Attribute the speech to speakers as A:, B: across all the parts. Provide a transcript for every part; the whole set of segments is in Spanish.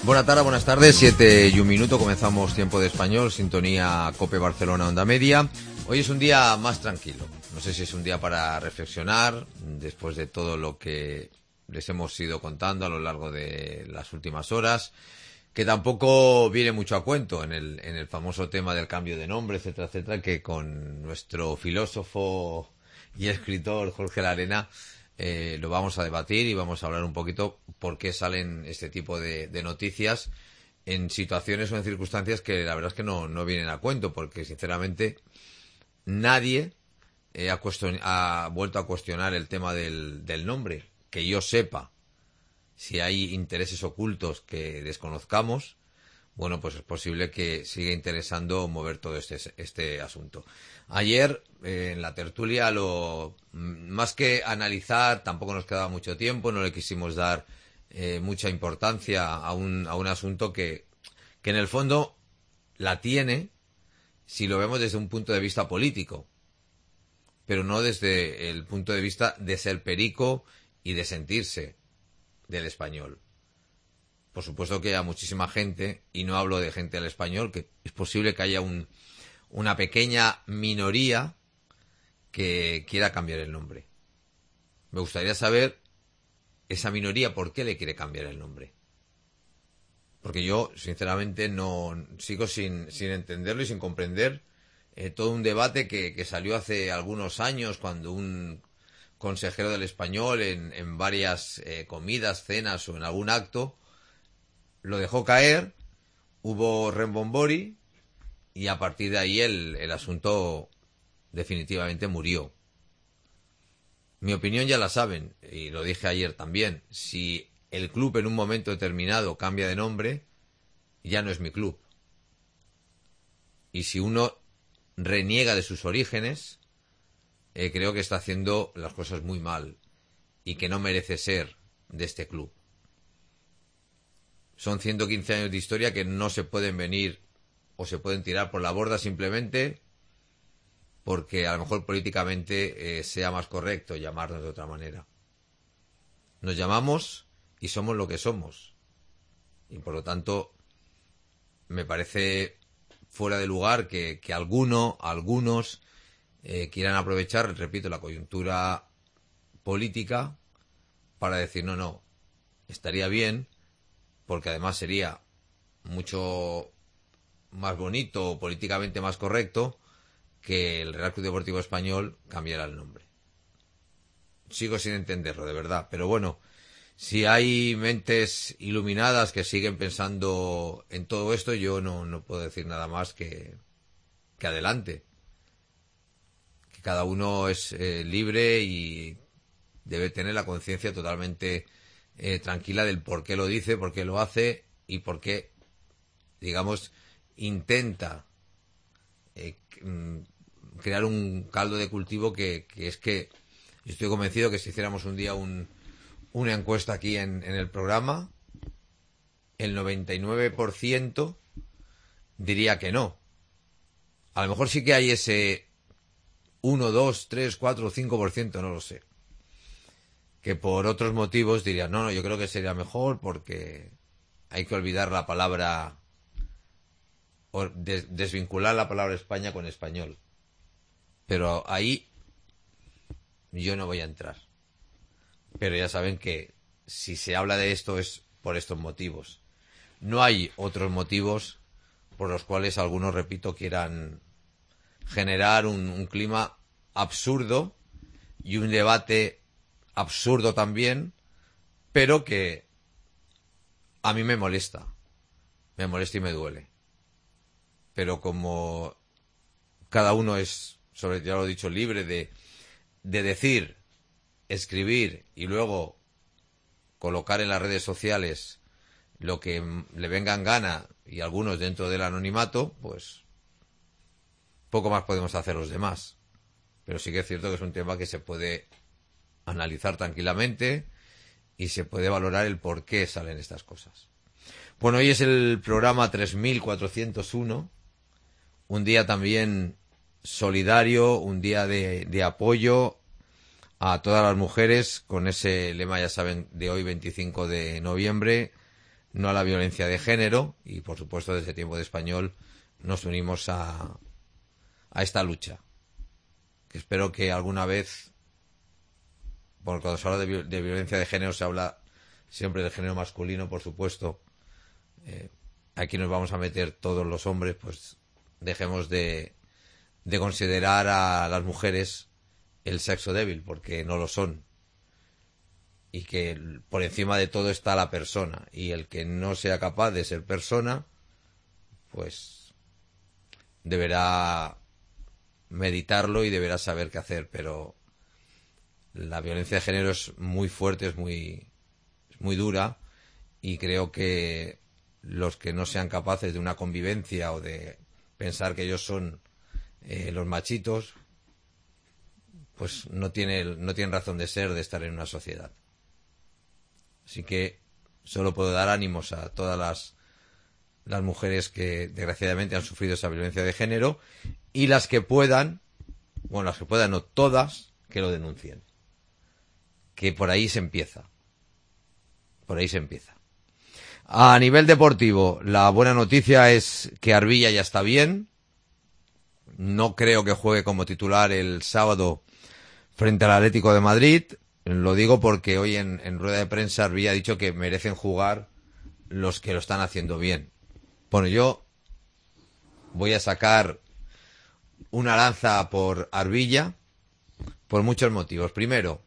A: Buenas tardes, 7:01, comenzamos Tiempo de Español, sintonía COPE Barcelona Onda Media. Hoy es un día más tranquilo, no sé si es un día para reflexionar, después de todo lo que les hemos ido contando a lo largo de las últimas horas, que tampoco viene mucho a cuento en el famoso tema del cambio de nombre, etcétera, etcétera, que con nuestro filósofo y escritor Jorge Larena lo vamos a debatir y vamos a hablar un poquito por qué salen este tipo de noticias en situaciones o en circunstancias que la verdad es que no vienen a cuento, porque sinceramente nadie ha vuelto a cuestionar el tema del nombre. Que yo sepa, si hay intereses ocultos que desconozcamos, bueno, pues es posible que siga interesando mover todo este asunto. Ayer, en la tertulia, más que analizar, tampoco nos quedaba mucho tiempo, no le quisimos dar mucha importancia a un asunto que en el fondo la tiene si lo vemos desde un punto de vista político, pero no desde el punto de vista de ser perico y de sentirse del español. Por supuesto que a muchísima gente, y no hablo de gente del español, que es posible que haya una pequeña minoría que quiera cambiar el nombre. Me gustaría saber esa minoría por qué le quiere cambiar el nombre. Porque yo, sinceramente, no sigo sin entenderlo y sin comprender todo un debate que salió hace algunos años cuando un consejero del español en varias comidas, cenas o en algún acto lo dejó caer, hubo rembombori y a partir de ahí el asunto definitivamente murió. Mi opinión ya la saben, y lo dije ayer también. Si el club en un momento determinado cambia de nombre, ya no es mi club. Y si uno reniega de sus orígenes, creo que está haciendo las cosas muy mal y que no merece ser de este club. Son 115 años de historia que no se pueden venir o se pueden tirar por la borda simplemente porque a lo mejor políticamente sea más correcto llamarnos de otra manera. Nos llamamos y somos lo que somos. Y por lo tanto, me parece fuera de lugar que algunos quieran aprovechar, repito, la coyuntura política para decir no, estaría bien, porque además sería mucho más bonito o políticamente más correcto que el Real Club Deportivo Español cambiara el nombre. Sigo sin entenderlo, de verdad, pero bueno, si hay mentes iluminadas que siguen pensando en todo esto, yo no puedo decir nada más que adelante. Que cada uno es libre y debe tener la conciencia totalmente tranquila del por qué lo dice, por qué lo hace y por qué, digamos, intenta crear un caldo de cultivo que es que yo estoy convencido que si hiciéramos un día una encuesta aquí en el programa, el 99% diría que no. A lo mejor sí que hay ese 1, 2, 3, 4 o 5%, no lo sé, que por otros motivos diría no, yo creo que sería mejor porque hay que olvidar la palabra o desvincular la palabra España con español. Pero ahí yo no voy a entrar. Pero ya saben que si se habla de esto es por estos motivos. No hay otros motivos por los cuales algunos, repito, quieran generar un clima absurdo y un debate absurdo también, pero que a mí me molesta y me duele. Pero como cada uno es, ya lo he dicho, libre de decir, escribir y luego colocar en las redes sociales lo que le venga en gana y algunos dentro del anonimato, pues poco más podemos hacer los demás. Pero sí que es cierto que es un tema que se puede analizar tranquilamente y se puede valorar el por qué salen estas cosas. Bueno, hoy es el programa 3401, un día también solidario, un día de apoyo a todas las mujeres, con ese lema, ya saben, de hoy 25 de noviembre, no a la violencia de género, y por supuesto desde Tiempo de Español nos unimos a esta lucha, que espero que alguna vez, porque cuando se habla de violencia de género se habla siempre del género masculino, por supuesto, aquí nos vamos a meter todos los hombres, pues dejemos de considerar a las mujeres el sexo débil, porque no lo son, y que por encima de todo está la persona, y el que no sea capaz de ser persona, pues deberá meditarlo y deberá saber qué hacer. Pero la violencia de género es muy fuerte, es muy dura, y creo que los que no sean capaces de una convivencia o de pensar que ellos son los machitos, pues no tienen razón de ser, de estar en una sociedad. Así que solo puedo dar ánimos a todas las mujeres que desgraciadamente han sufrido esa violencia de género, y las que puedan, no todas, que lo denuncien. Que por ahí se empieza. Por ahí se empieza. A nivel deportivo, la buena noticia es que Arbilla ya está bien. No creo que juegue como titular el sábado frente al Atlético de Madrid. Lo digo porque hoy en rueda de prensa Arbilla ha dicho que merecen jugar los que lo están haciendo bien. Bueno, yo voy a sacar una lanza por Arbilla por muchos motivos. Primero,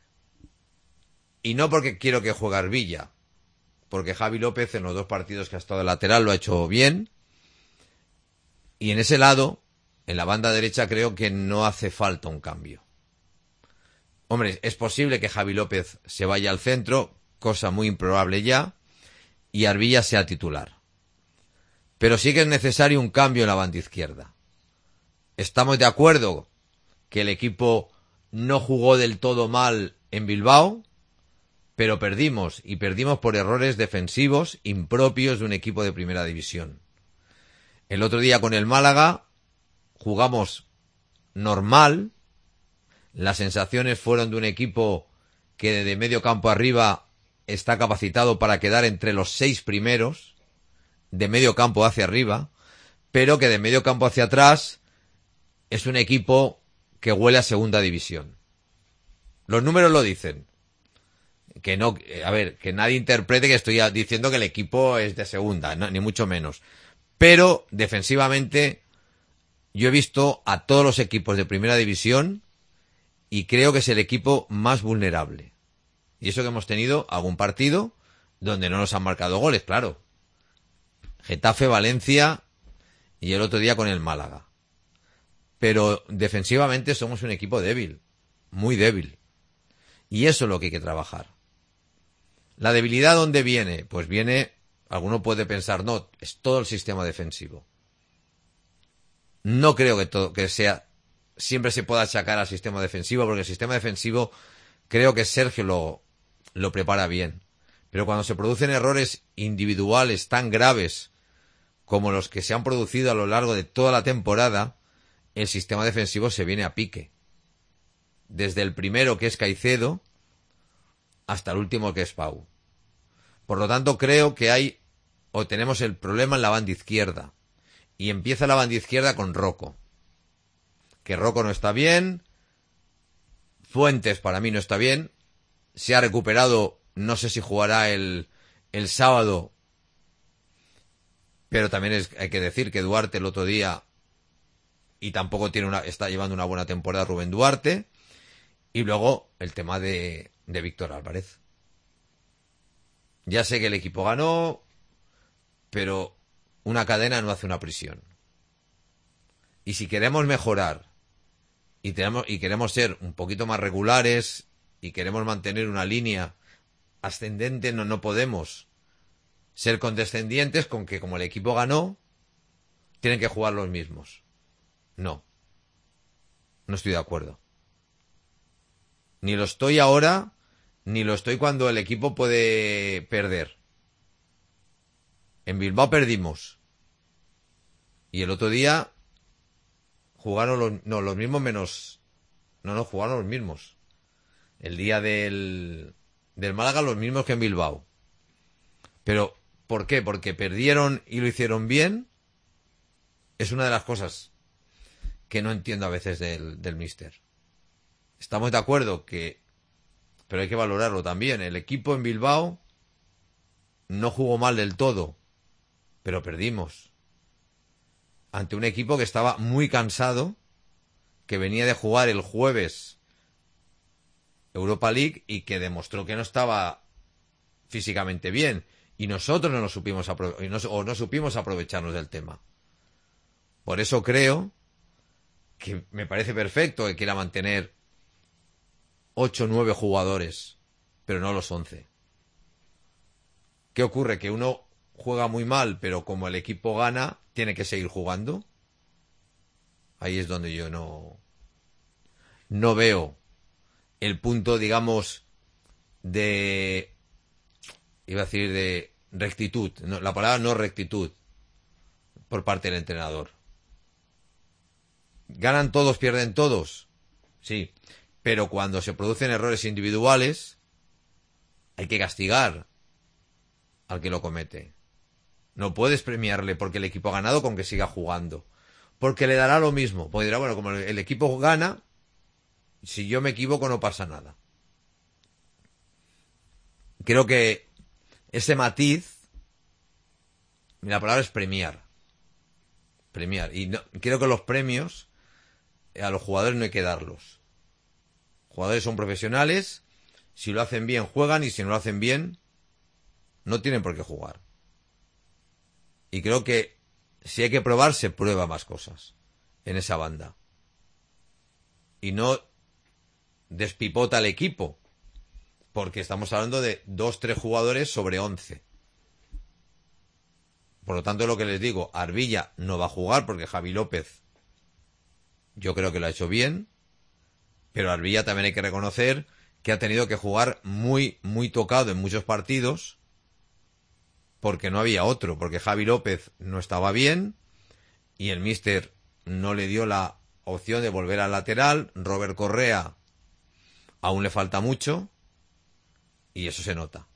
A: y no porque quiero que juegue Arbilla, porque Javi López en los 2 partidos que ha estado de lateral lo ha hecho bien, y en ese lado, en la banda derecha, creo que no hace falta un cambio. Hombre, es posible que Javi López se vaya al centro, cosa muy improbable ya, y Arbilla sea titular. Pero sí que es necesario un cambio en la banda izquierda. Estamos de acuerdo que el equipo no jugó del todo mal en Bilbao, pero perdimos, y perdimos por errores defensivos impropios de un equipo de primera división. El otro día con el Málaga jugamos normal, las sensaciones fueron de un equipo que de medio campo arriba está capacitado para quedar entre los 6 primeros, de medio campo hacia arriba, pero que de medio campo hacia atrás es un equipo que huele a segunda división. Los números lo dicen. Que no, que nadie interprete que estoy diciendo que el equipo es de segunda, no, ni mucho menos. Pero defensivamente yo he visto a todos los equipos de primera división y creo que es el equipo más vulnerable. Y eso que hemos tenido algún partido donde no nos han marcado goles, claro. Getafe, Valencia y el otro día con el Málaga. Pero defensivamente somos un equipo débil, muy débil. Y eso es lo que hay que trabajar. ¿La debilidad dónde viene? Pues viene, alguno puede pensar, no, es todo el sistema defensivo. No creo que sea, siempre se pueda achacar al sistema defensivo, porque el sistema defensivo creo que Sergio lo prepara bien. Pero cuando se producen errores individuales tan graves como los que se han producido a lo largo de toda la temporada, el sistema defensivo se viene a pique. Desde el primero, que es Caicedo, hasta el último, que es Pau. Por lo tanto, creo que tenemos el problema en la banda izquierda. Y empieza la banda izquierda con Rocco. Que Rocco no está bien. Fuentes para mí no está bien. Se ha recuperado, no sé si jugará el sábado. Pero también hay que decir que Duarte el otro día, y tampoco está llevando una buena temporada Rubén Duarte. Y luego el tema de Víctor Álvarez. Ya sé que el equipo ganó, pero una cadena no hace una prisión. Y si queremos mejorar y queremos ser un poquito más regulares y queremos mantener una línea ascendente, no podemos ser condescendientes con que como el equipo ganó, tienen que jugar los mismos. No estoy de acuerdo. Ni lo estoy ahora, ni lo estoy cuando el equipo puede perder. En Bilbao perdimos. Y el otro día jugaron los mismos menos... No, jugaron los mismos. El día del Málaga los mismos que en Bilbao. Pero ¿Por qué? Porque perdieron y lo hicieron bien. Es una de las cosas que no entiendo a veces del míster. Estamos de acuerdo que, pero hay que valorarlo también. El equipo en Bilbao no jugó mal del todo, pero perdimos ante un equipo que estaba muy cansado, que venía de jugar el jueves Europa League y que demostró que no estaba físicamente bien. Y nosotros no supimos aprovecharnos del tema. Por eso creo que me parece perfecto que quiera mantener 8 o 9 jugadores, pero no los 11. ¿Qué ocurre? Que uno juega muy mal, pero como el equipo gana, tiene que seguir jugando. Ahí es donde yo no veo el punto, digamos, de... iba a decir de rectitud. No, la palabra no rectitud por parte del entrenador. ¿Ganan todos, pierden todos? Sí. Pero cuando se producen errores individuales, hay que castigar al que lo comete. No puedes premiarle porque el equipo ha ganado con que siga jugando. Porque le dará lo mismo. Porque dirá, bueno, como el equipo gana, si yo me equivoco no pasa nada. Creo que ese matiz, la palabra es premiar. Premiar. Y no, creo que los premios a los jugadores no hay que darlos. Los jugadores son profesionales. Si lo hacen bien, juegan. Y si no lo hacen bien, no tienen por qué jugar. Y creo que si hay que probar, se prueba más cosas en esa banda. Y no despipota el equipo. Porque estamos hablando de 2-3 jugadores sobre 11. Por lo tanto, lo que les digo, Arbilla no va a jugar porque Javi López yo creo que lo ha hecho bien. Pero Arbilla también hay que reconocer que ha tenido que jugar muy, muy tocado en muchos partidos. Porque no había otro, porque Javi López no estaba bien y el míster no le dio la opción de volver al lateral. Robert Correa aún le falta mucho y eso se nota.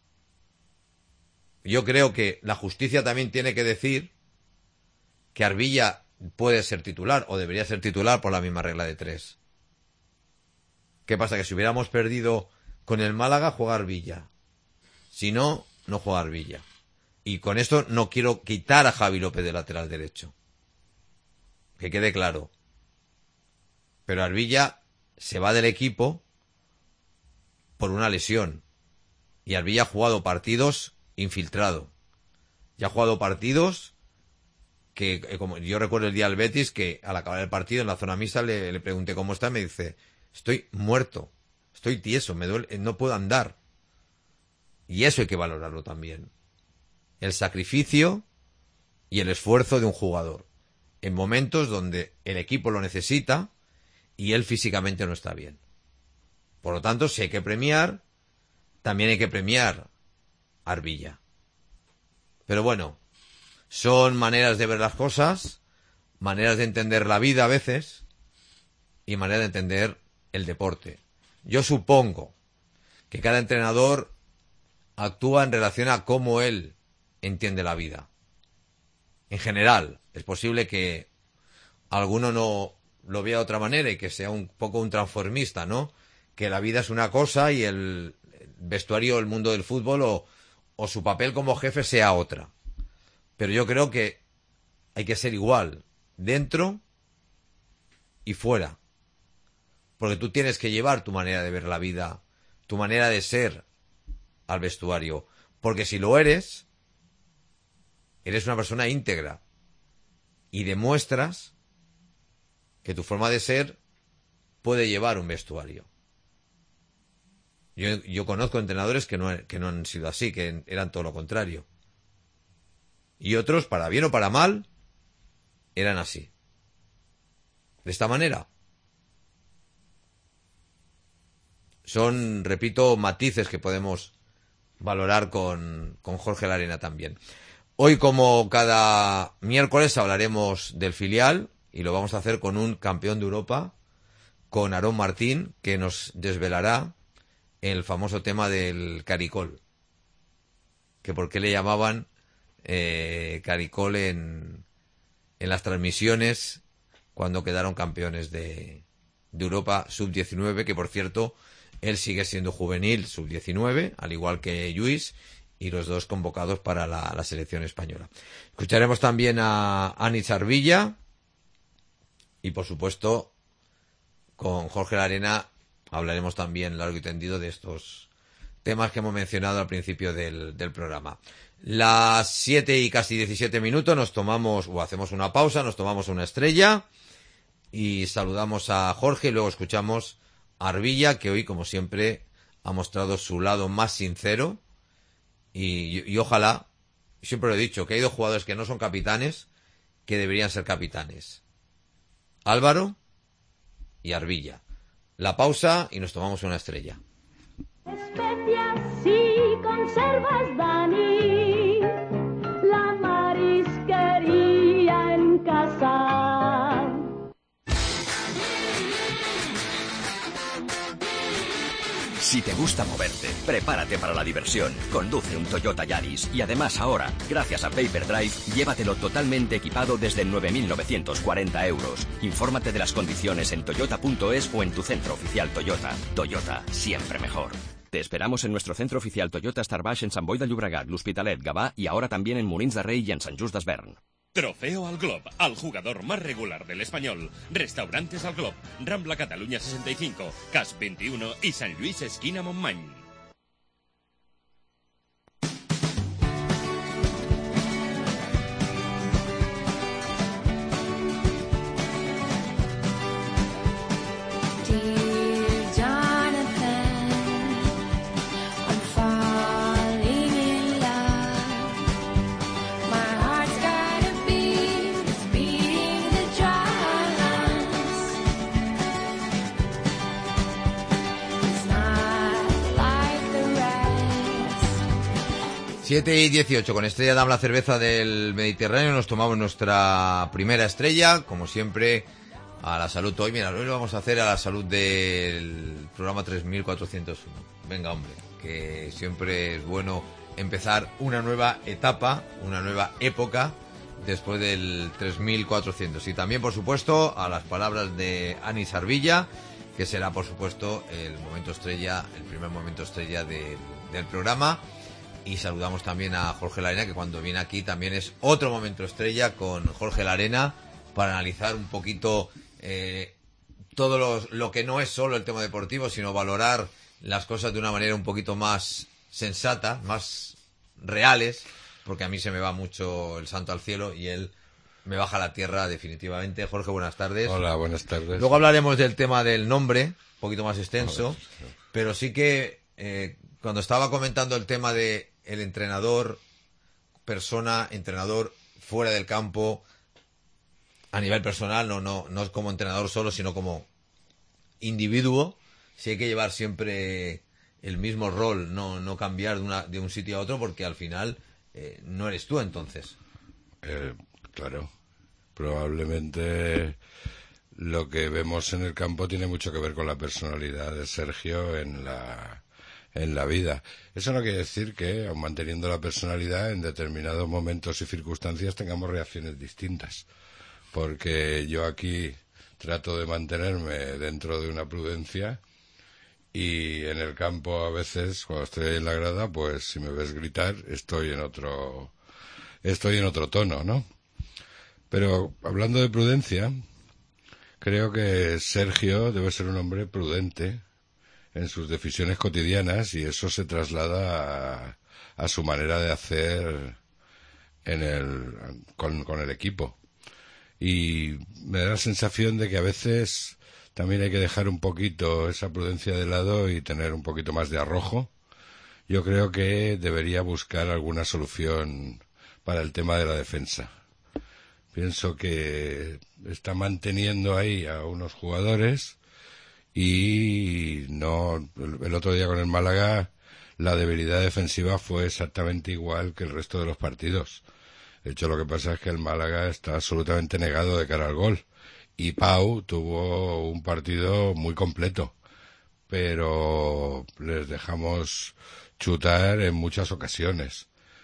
A: Yo creo que la justicia también tiene que decir que Arbilla puede ser titular o debería ser titular por la misma regla de 3. ¿Qué pasa? Que si hubiéramos perdido con el Málaga, juega Arbilla. Si no, no juega Arbilla. Y con esto no quiero quitar a Javi López de lateral derecho. Que quede claro. Pero Arbilla se va del equipo por una lesión. Y Arbilla ha jugado partidos infiltrado. Y ha jugado partidos que, como yo recuerdo el día del Betis, que al acabar el partido en la zona mixta le pregunté cómo está y me dice, estoy muerto, estoy tieso, me duele, no puedo andar. Y eso hay que valorarlo también. El sacrificio y el esfuerzo de un jugador en momentos donde el equipo lo necesita y él físicamente no está bien. Por lo tanto, si hay que premiar, también hay que premiar a Arbilla. Pero bueno, son maneras de ver las cosas, maneras de entender la vida a veces y maneras de entender el deporte. Yo supongo que cada entrenador actúa en relación a cómo él entiende la vida. En general, es posible que alguno no lo vea de otra manera y que sea un poco un transformista, ¿no? Que la vida es una cosa y el vestuario, el mundo del fútbol o su papel como jefe sea otra. Pero yo creo que hay que ser igual, dentro y fuera. Porque tú tienes que llevar tu manera de ver la vida, tu manera de ser al vestuario. Porque si lo eres una persona íntegra y demuestras que tu forma de ser puede llevar un vestuario. Yo conozco entrenadores que no han sido así, que eran todo lo contrario. Y otros, para bien o para mal, eran así. De esta manera. Son, repito, matices que podemos valorar con Jorge Larena también. Hoy, como cada miércoles, hablaremos del filial y lo vamos a hacer con un campeón de Europa, con Aarón Martín, que nos desvelará el famoso tema del Caricol. que por qué le llamaban Caricol en las transmisiones cuando quedaron campeones de Europa sub-19, que por cierto, él sigue siendo juvenil sub-19, al igual que Lluís, y los dos convocados para la selección española. Escucharemos también a Anis Arvilla y, por supuesto, con Jorge Larena hablaremos también largo y tendido de estos temas que hemos mencionado al principio del programa. Las 7 y casi 17 minutos nos tomamos, o hacemos una pausa, nos tomamos una estrella y saludamos a Jorge y luego escuchamos a Arvilla, que hoy, como siempre, ha mostrado su lado más sincero y ojalá, siempre lo he dicho, que hay dos jugadores que no son capitanes que deberían ser capitanes: Álvaro y Arvilla. La pausa y nos tomamos una estrella.
B: Especias y conservas, Dani, la marisquería en casa.
C: Si te gusta moverte, prepárate para la diversión. Conduce un Toyota Yaris y además ahora, gracias a Payperdrive, llévatelo totalmente equipado desde 9.940 euros. Infórmate de las condiciones en toyota.es o en tu centro oficial Toyota. Toyota, siempre mejor. Te esperamos en nuestro centro oficial Toyota Star Baix en Sant Boi de Llobregat, l'Hospitalet, Gavà y ahora también en Molins de Rey y en Sant Just Desvern.
D: Trofeo al Glob, al jugador más regular del Español. Restaurantes al Glob, Rambla Cataluña 65, Cas 21 y San Luis esquina Montmany.
A: Siete y 18, con Estrella Damm, la cerveza del Mediterráneo, nos tomamos nuestra primera estrella, como siempre, a la salud. Hoy, mira, hoy lo vamos a hacer a la salud del programa 3401. Venga, hombre, que siempre es bueno empezar una nueva etapa, una nueva época, después del 3400. Y también, por supuesto, a las palabras de Anis Arvilla, que será, por supuesto, el momento estrella, el primer momento estrella del programa. Y saludamos también a Jorge Larena, que cuando viene aquí también es otro momento estrella con Jorge Larena para analizar un poquito todo lo que no es solo el tema deportivo, sino valorar las cosas de una manera un poquito más sensata, más reales, porque a mí se me va mucho el santo al cielo y él me baja a la tierra definitivamente. Jorge, buenas tardes.
E: Hola, buenas tardes.
A: Luego hablaremos del tema del nombre, un poquito más extenso, pero sí que cuando estaba comentando el tema de el entrenador, entrenador fuera del campo, a nivel personal, no como entrenador solo, sino como individuo, sí hay que llevar siempre el mismo rol, no cambiar de un sitio a otro, porque al final no eres tú entonces.
E: Claro, probablemente lo que vemos en el campo tiene mucho que ver con la personalidad de Sergio en la vida. Eso no quiere decir que, aun manteniendo la personalidad, en determinados momentos y circunstancias tengamos reacciones distintas. Porque yo aquí trato de mantenerme dentro de una prudencia y en el campo a veces, cuando estoy en la grada, pues si me ves gritar, estoy en otro tono, ¿no? Pero hablando de prudencia, creo que Sergio debe ser un hombre prudente en sus decisiones cotidianas y eso se traslada a su manera de hacer con el equipo. Y me da la sensación de que a veces también hay que dejar un poquito esa prudencia de lado y tener un poquito más de arrojo. Yo creo que debería buscar alguna solución para el tema de la defensa. Pienso que está manteniendo ahí a unos jugadores y el otro día con el Málaga la debilidad defensiva fue exactamente igual que el resto de los partidos. De hecho, lo que pasa es que el Málaga está absolutamente negado de cara al gol y Pau tuvo un partido muy completo, pero les dejamos chutar en muchas ocasiones.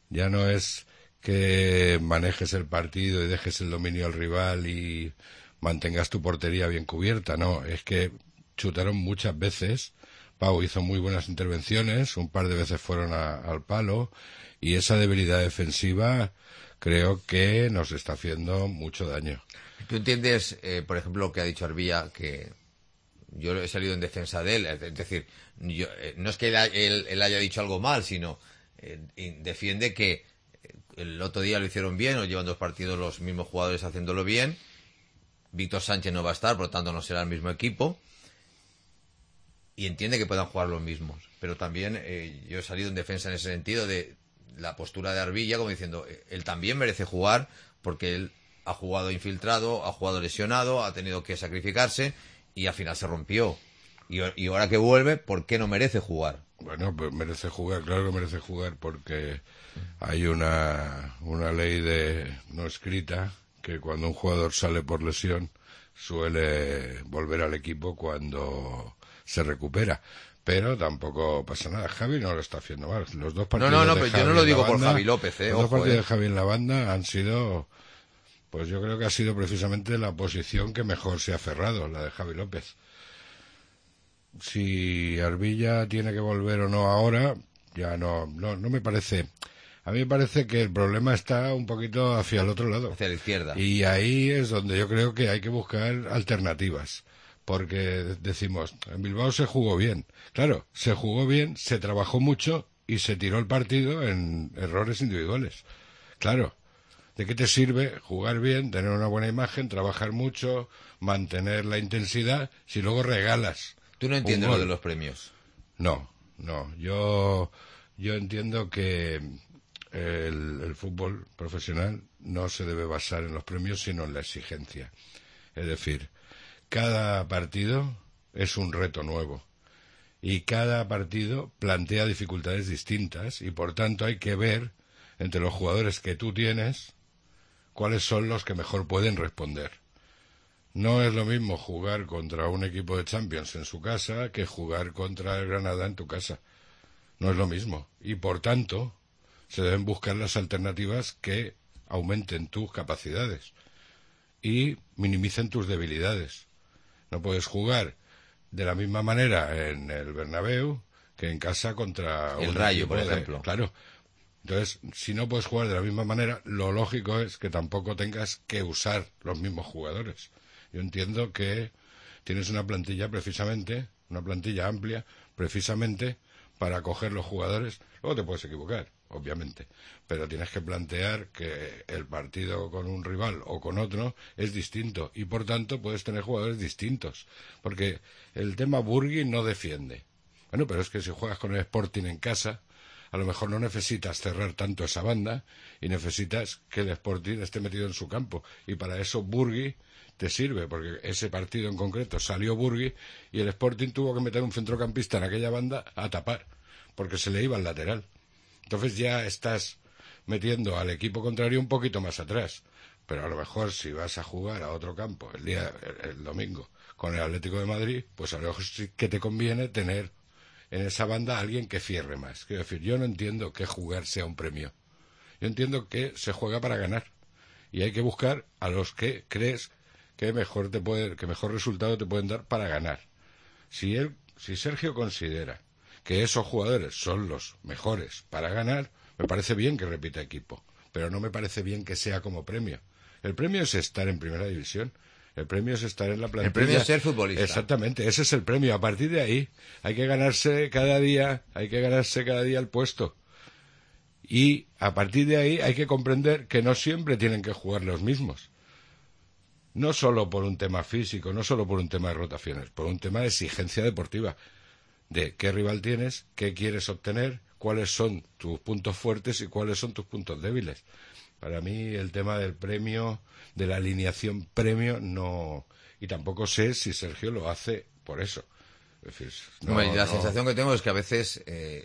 E: Ya no es que manejes el partido y dejes el dominio al rival y mantengas tu portería bien cubierta, no, es que chutaron muchas veces. Pau hizo muy buenas intervenciones, un par de veces fueron al palo, y esa debilidad defensiva creo que nos está haciendo mucho daño.
A: ¿Tú entiendes, por ejemplo, lo que ha dicho Arbilla, que yo he salido en defensa de él? Es decir, no es que él haya dicho algo mal, sino defiende que el otro día lo hicieron bien, o llevan 2 partidos los mismos jugadores haciéndolo bien. Víctor Sánchez no va a estar, por lo tanto no será el mismo equipo. Y entiende que puedan jugar los mismos. Pero también yo he salido en defensa en ese sentido de la postura de Arbilla, como diciendo, él también merece jugar, porque él ha jugado infiltrado, ha jugado lesionado, ha tenido que sacrificarse, y al final se rompió. Y ahora que vuelve, ¿por qué no merece jugar?
E: Bueno, pues merece jugar, claro que merece jugar, porque hay una ley no escrita que cuando un jugador sale por lesión suele volver al equipo cuando se recupera. Pero tampoco pasa nada. Javi no lo está haciendo mal. Los 2 partidos
A: No,
E: de
A: pero
E: Javi
A: yo no lo
E: en la
A: digo por
E: banda,
A: Javi López,
E: los 2
A: ojo,
E: partidos de Javi en la banda han sido, pues yo creo que ha sido precisamente la posición que mejor se ha aferrado, la de Javi López. Si Arbilla tiene que volver o no ahora, ya no me parece. A mí me parece que el problema está un poquito hacia el otro lado.
A: Hacia la izquierda.
E: Y ahí es donde yo creo que hay que buscar alternativas. Porque decimos, en Bilbao se jugó bien. Claro, se jugó bien, se trabajó mucho y se tiró el partido en errores individuales. Claro, ¿de qué te sirve jugar bien, tener una buena imagen, trabajar mucho, mantener la intensidad, si luego regalas?
A: ¿Tú no entiendes lo de los premios?
E: No. Yo entiendo que el fútbol profesional no se debe basar en los premios, sino en la exigencia. Es decir, cada partido es un reto nuevo y cada partido plantea dificultades distintas, y por tanto hay que ver entre los jugadores que tú tienes cuáles son los que mejor pueden responder. No es lo mismo jugar contra un equipo de Champions en su casa que jugar contra el Granada en tu casa. No es lo mismo. Y por tanto, se deben buscar las alternativas que aumenten tus capacidades y minimicen tus debilidades. No puedes jugar de la misma manera en el Bernabéu que en casa contra
A: el
E: un
A: Rayo,
E: equipo
A: por ejemplo.
E: Claro. Entonces, si no puedes jugar de la misma manera, lo lógico es que tampoco tengas que usar los mismos jugadores. Yo entiendo que tienes una plantilla precisamente, una plantilla amplia, precisamente para coger los jugadores. Luego te puedes equivocar, obviamente, pero tienes que plantear que el partido con un rival o con otro es distinto, y por tanto puedes tener jugadores distintos, porque el tema Burgui no defiende. Bueno, pero es que si juegas con el Sporting en casa, a lo mejor no necesitas cerrar tanto esa banda y necesitas que el Sporting esté metido en su campo, y para eso Burgui te sirve, porque ese partido en concreto salió Burgui y el Sporting tuvo que meter un centrocampista en aquella banda a tapar, porque se le iba al lateral. Entonces ya estás metiendo al equipo contrario un poquito más atrás. Pero a lo mejor si vas a jugar a otro campo el domingo con el Atlético de Madrid, pues a lo mejor sí que te conviene tener en esa banda a alguien que cierre más. Quiero decir, yo no entiendo que jugar sea un premio. Yo entiendo que se juega para ganar. Y hay que buscar a los que crees que mejor resultado te pueden dar para ganar. Si Sergio considera que esos jugadores son los mejores para ganar, me parece bien que repita equipo, pero no me parece bien que sea como premio. El premio es estar en primera división, el premio es estar en la plantilla.
A: El premio es ser futbolista.
E: Exactamente, ese es el premio. A partir de ahí hay que ganarse cada día el puesto. Y a partir de ahí hay que comprender que no siempre tienen que jugar los mismos. No solo por un tema físico, no solo por un tema de rotaciones, por un tema de exigencia deportiva, de qué rival tienes, qué quieres obtener, cuáles son tus puntos fuertes y cuáles son tus puntos débiles. Para mí el tema del premio, de la alineación premio, no. Y tampoco sé si Sergio lo hace por eso. Es decir,
A: la sensación que tengo es que a veces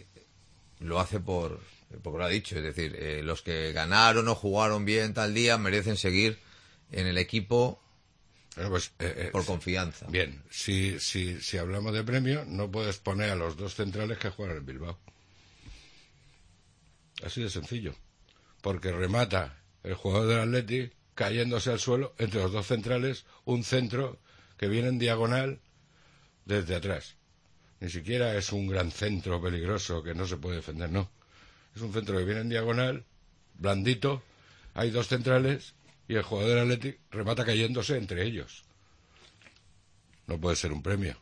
A: lo hace porque lo ha dicho. Es decir, los que ganaron o jugaron bien tal día merecen seguir en el equipo.
E: Bueno, pues,
A: por confianza.
E: Bien, si hablamos de premio, no puedes poner a los 2 centrales que juegan en Bilbao. Así de sencillo. porque remata el jugador del Atleti cayéndose al suelo entre los dos centrales, un centro que viene en diagonal desde atrás. Ni siquiera es un gran centro peligroso que no se puede defender, no. Es un centro que viene en diagonal, blandito, hay dos centrales y el jugador del Atleti remata cayéndose entre ellos. No puede ser un premio.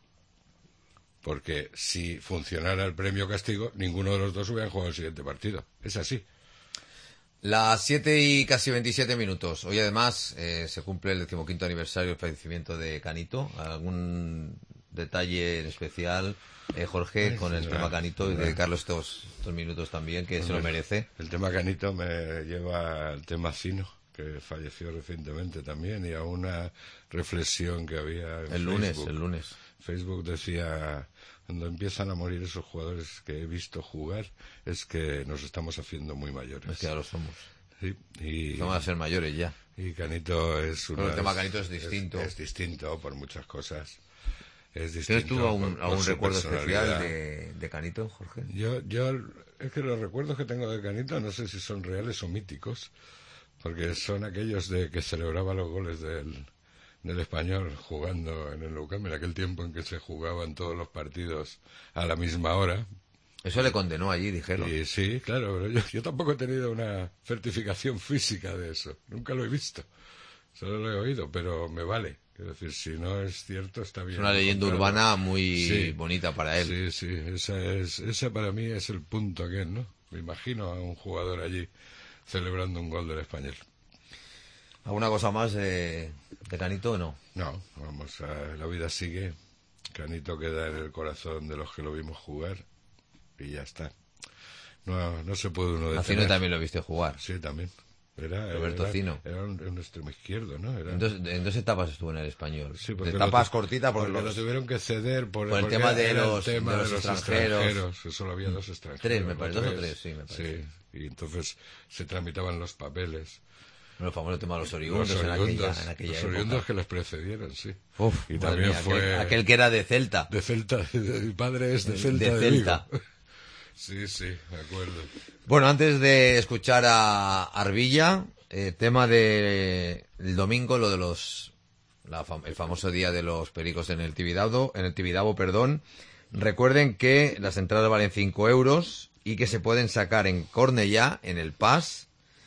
E: Porque si funcionara el premio castigo, ninguno de los dos hubiera jugado el siguiente partido. Es así.
A: Las 7 y casi 27 minutos. Hoy además se cumple el 15º aniversario del fallecimiento de Canito. ¿Algún detalle en especial, Jorge, con el tema Canito y dedicarle estos minutos también, que se lo merece?
E: El tema Canito me lleva al tema Cino, que falleció recientemente también, y a una reflexión que había en
A: el lunes.
E: Facebook decía, cuando empiezan a morir esos jugadores que he visto jugar, es que nos estamos haciendo muy mayores.
A: Es que ya lo somos.
E: Sí, y
A: vamos a ser mayores ya.
E: Y Canito es
A: Pero el tema Canito es distinto.
E: Es distinto por muchas cosas. Es distinto.
A: ¿Tienes tú algún recuerdo especial de Canito, Jorge?
E: Yo es que los recuerdos que tengo de Canito no sé si son reales o míticos, porque son aquellos de que celebraba los goles del Español jugando en el Nou Camp, en aquel tiempo en que se jugaban todos los partidos a la misma hora.
A: Eso le condenó allí, dijeron.
E: Y sí, claro, pero yo tampoco he tenido una certificación física de eso. Nunca lo he visto. Solo lo he oído, pero me vale. Quiero decir, si no es cierto, está bien.
A: Es una leyenda urbana muy bonita para él.
E: Sí, esa para mí es el punto aquel, ¿no? Me imagino a un jugador allí celebrando un gol del Español.
A: ¿Alguna cosa más de Canito o no?
E: No, vamos, la vida sigue. Canito queda en el corazón de los que lo vimos jugar y ya está. No se puede uno detener.
A: A Cino también lo viste jugar.
E: Sí, también.
A: Roberto Cino.
E: Era un extremo izquierdo, ¿no?
A: En dos etapas estuvo en el Español.
E: Sí,
A: etapas cortitas porque
E: lo tuvieron que ceder por
A: el tema de los
E: extranjeros. Solo había dos extranjeros.
A: Tres, me parece. 2 o 3, sí, me parece.
E: Sí, y entonces se tramitaban los papeles.
A: El famoso tema de los oriundos en aquella
E: los oriundos que les precedieron, sí.
A: Uf,
E: y también
A: mía,
E: fue
A: aquel que era de Celta.
E: De Celta, mi padre es de Celta.
A: De Celta.
E: Sí, me acuerdo.
A: Bueno, antes de escuchar a Arvilla, tema del domingo, lo de el famoso día de los pericos en el Tibidabo, Recuerden que las entradas valen 5 euros y que se pueden sacar en Cornellá, en el PAS,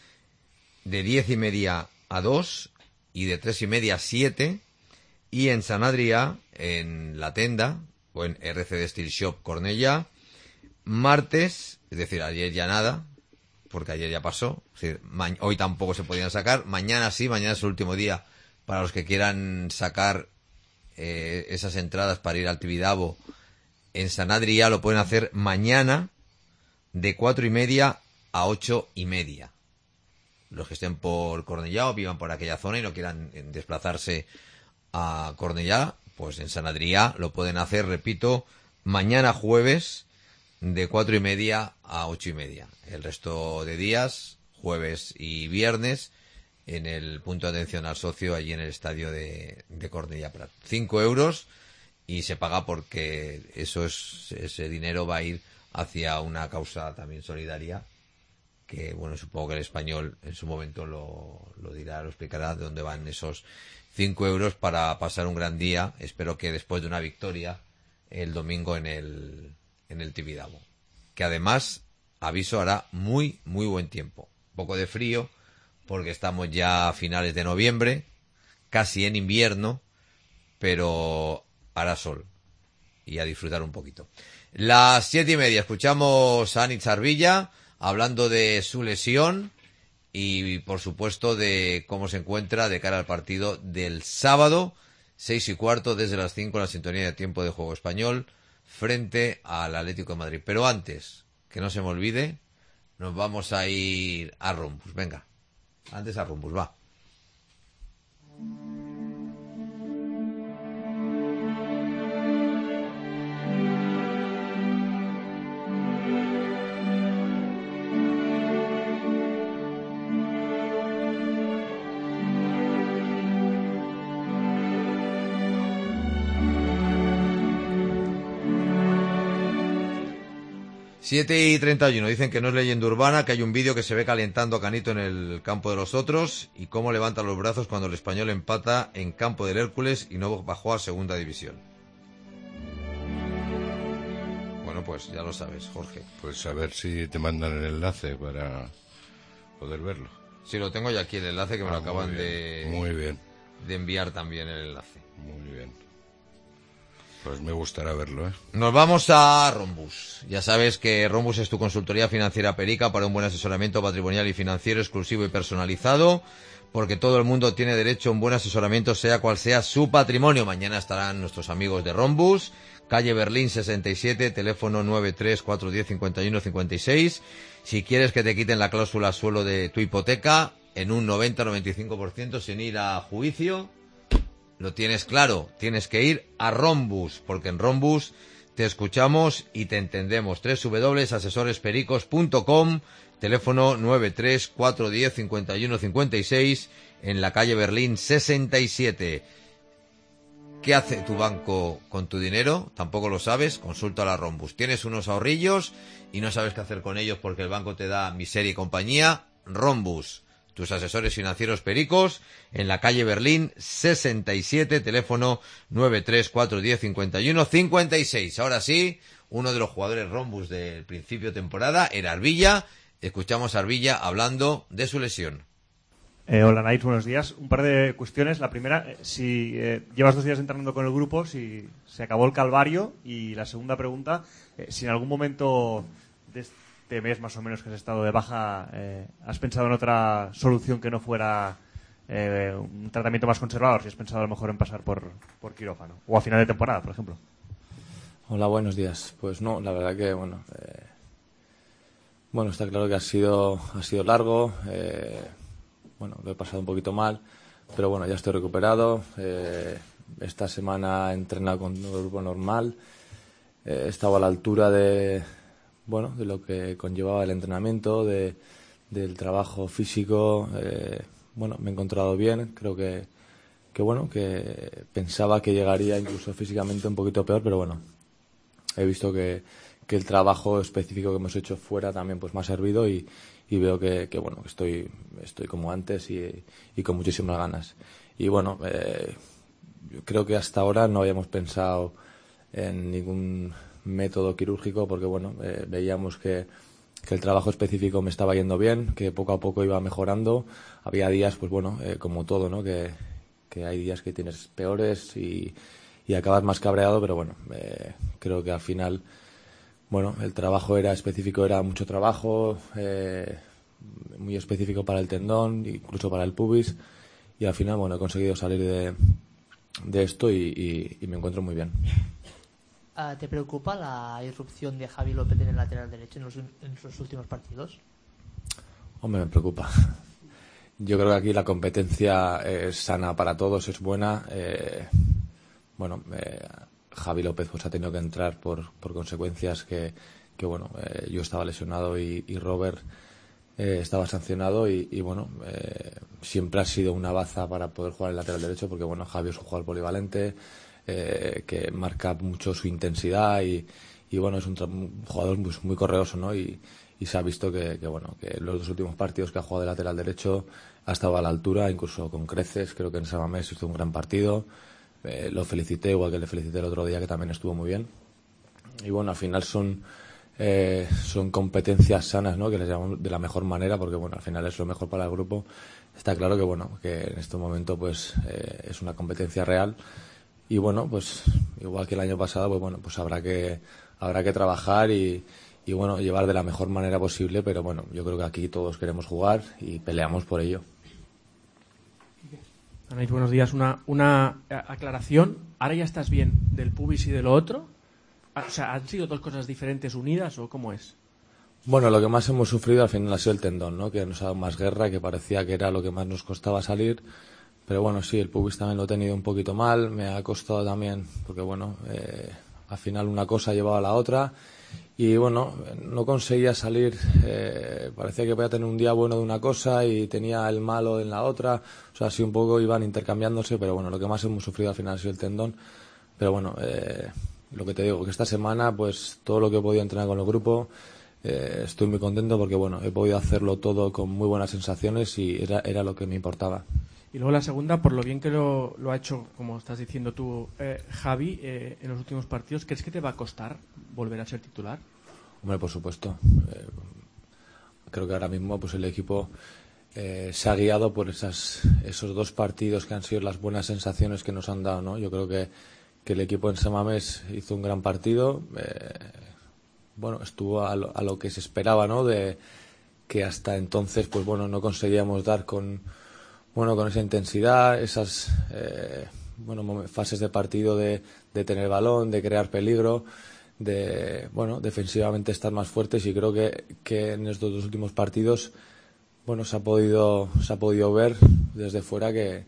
A: de 10:30 a 2 y de 3:30 a 7, y en San Adrià, en la tenda, o en RCD Steel Shop Cornellá, martes, es decir, ayer ya nada, porque ayer ya pasó, es decir, hoy tampoco se podían sacar, mañana sí, mañana es el último día para los que quieran sacar esas entradas para ir al Tibidabo en San Adrià, lo pueden hacer mañana de 4:30 a 8:30. Los que estén por Cornellá o vivan por aquella zona y no quieran desplazarse a Cornellá, pues en San Adrià lo pueden hacer, repito, mañana jueves de 4:30 a 8:30. El resto de días, jueves y viernes, en el punto de atención al socio, allí en el estadio de Cornellá Prat. 5 euros y se paga porque ese dinero va a ir hacia una causa también solidaria, que bueno, supongo que el Español en su momento lo dirá, lo explicará, de dónde van esos 5 euros para pasar un gran día. Espero que después de una victoria el domingo en el Tibidabo, que además, aviso, hará muy buen tiempo. Un poco de frío porque estamos ya a finales de noviembre, casi en invierno, pero hará sol y a disfrutar un poquito. Las 7:30 escuchamos a Anitz Arvilla hablando de su lesión y, por supuesto, de cómo se encuentra de cara al partido del sábado, 6:15, desde las 5, en la sintonía de Tiempo de Juego Español, frente al Atlético de Madrid. Pero antes, que no se me olvide, nos vamos a ir a Rumbus. Venga, antes a Rumbus, va. 7:31, dicen que no es leyenda urbana, que hay un vídeo que se ve calentando a Canito en el campo de los otros y cómo levanta los brazos cuando el Español empata en campo del Hércules y no bajó a segunda división. Bueno, pues ya lo sabes, Jorge.
E: Pues a ver si te mandan el enlace para poder verlo.
A: Sí, lo tengo ya aquí el enlace que me lo acaban
E: muy bien.
A: de enviar también el enlace.
E: Muy bien. Pues me gustará verlo, ¿eh?
A: Nos vamos a Rhombus. Ya sabes que Rhombus es tu consultoría financiera perica para un buen asesoramiento patrimonial y financiero exclusivo y personalizado, porque todo el mundo tiene derecho a un buen asesoramiento, sea cual sea su patrimonio. Mañana estarán nuestros amigos de Rhombus, calle Berlín 67, teléfono 934105156. Si quieres que te quiten la cláusula suelo de tu hipoteca en un 90-95% sin ir a juicio, lo tienes claro, tienes que ir a Rhombus, porque en Rhombus te escuchamos y te entendemos. www.asesorespericos.com, teléfono 934105156, en la calle Berlín 67. ¿Qué hace tu banco con tu dinero? Tampoco lo sabes, consulta a la Rhombus. ¿Tienes unos ahorrillos y no sabes qué hacer con ellos porque el banco te da miseria y compañía? Rhombus, tus asesores financieros pericos, en la calle Berlín 67, teléfono 934105156. Ahora sí, uno de los jugadores Rhombus del principio de temporada era Arbilla. Escuchamos a Arbilla hablando de su lesión.
F: Hola, Naits, buenos días. Un par de cuestiones. La primera, si llevas 2 días entrenando con el grupo, si se acabó el calvario. Y la segunda pregunta, si en algún momento de este mes más o menos que has estado de baja, has pensado en otra solución que no fuera un tratamiento más conservador, si has pensado a lo mejor en pasar por quirófano o a final de temporada, por ejemplo.
G: Hola, buenos días. Pues no, la verdad que bueno, está claro que ha sido largo. Bueno, lo he pasado un poquito mal, pero bueno, ya estoy recuperado. Esta semana he entrenado con un grupo normal. He estado a la altura de lo que conllevaba el entrenamiento, del trabajo físico. Bueno, me he encontrado bien. Creo que pensaba que llegaría incluso físicamente un poquito peor, pero bueno, he visto que el trabajo específico que hemos hecho fuera también pues me ha servido y veo que estoy como antes y con muchísimas ganas. Y bueno, yo creo que hasta ahora no habíamos pensado en ningún método quirúrgico porque bueno, veíamos que el trabajo específico me estaba yendo bien, que poco a poco iba mejorando. Había días, pues bueno, como todo, ¿no? Que hay días que tienes peores y acabas más cabreado, pero bueno, creo que al final, bueno, el trabajo era específico, era mucho trabajo, muy específico para el tendón, incluso para el pubis, y al final, bueno, he conseguido salir de esto y me encuentro muy bien.
H: ¿Te preocupa la irrupción de Javi López en el lateral derecho en los últimos partidos?
G: Hombre, me preocupa. Yo creo que aquí la competencia es sana para todos, es buena. Javi López pues ha tenido que entrar por consecuencias que bueno, yo estaba lesionado y Robert estaba sancionado y bueno, siempre ha sido una baza para poder jugar el lateral derecho porque bueno, Javi es un jugador polivalente que marca mucho su intensidad y bueno, es un jugador pues, muy correoso, ¿no? Y se ha visto que los 2 últimos partidos que ha jugado de lateral derecho ha estado a la altura, incluso con creces. Creo que en San Mamés hizo un gran partido. Lo felicité, igual que le felicité el otro día, que también estuvo muy bien. Y bueno, al final son competencias sanas, ¿no? Que les llamamos de la mejor manera, porque bueno, al final es lo mejor para el grupo. Está claro que bueno, que en este momento pues es una competencia real. Y bueno, pues igual que el año pasado, pues bueno, pues habrá que trabajar y bueno, llevar de la mejor manera posible, pero bueno, yo creo que aquí todos queremos jugar y peleamos por ello.
I: Anaís, buenos días. Una aclaración. ¿Ahora ya estás bien del pubis y de lo otro? O sea, ¿han sido 2 cosas diferentes unidas o cómo es?
G: Bueno, lo que más hemos sufrido al final ha sido el tendón, ¿no? Que nos ha dado más guerra, que parecía que era lo que más nos costaba salir. Pero bueno, sí, el pubis también lo he tenido un poquito mal. Me ha costado también, porque bueno, al final una cosa llevaba a la otra. Y bueno, no conseguía salir, parecía que podía tener un día bueno de una cosa y tenía el malo en la otra, o sea, así un poco iban intercambiándose, pero bueno, lo que más hemos sufrido al final ha sido el tendón, pero bueno, lo que te digo, que esta semana pues todo lo que he podido entrenar con el grupo, estoy muy contento porque bueno, he podido hacerlo todo con muy buenas sensaciones y era lo que me importaba.
I: Y luego la segunda, por lo bien que lo ha hecho, como estás diciendo tú, Javi, en los últimos partidos, ¿crees que te va a costar volver a ser titular?
G: Hombre, por supuesto. Creo que ahora mismo pues el equipo se ha guiado por esos 2 partidos que han sido las buenas sensaciones que nos han dado, ¿no? Yo creo que el equipo en San Mamés hizo un gran partido. Bueno, estuvo a lo que se esperaba, ¿no? De que hasta entonces, pues bueno, no conseguíamos dar con esa intensidad, esas fases de partido de tener balón, de crear peligro, de defensivamente estar más fuertes, y creo que en estos 2 últimos partidos se ha podido ver desde fuera que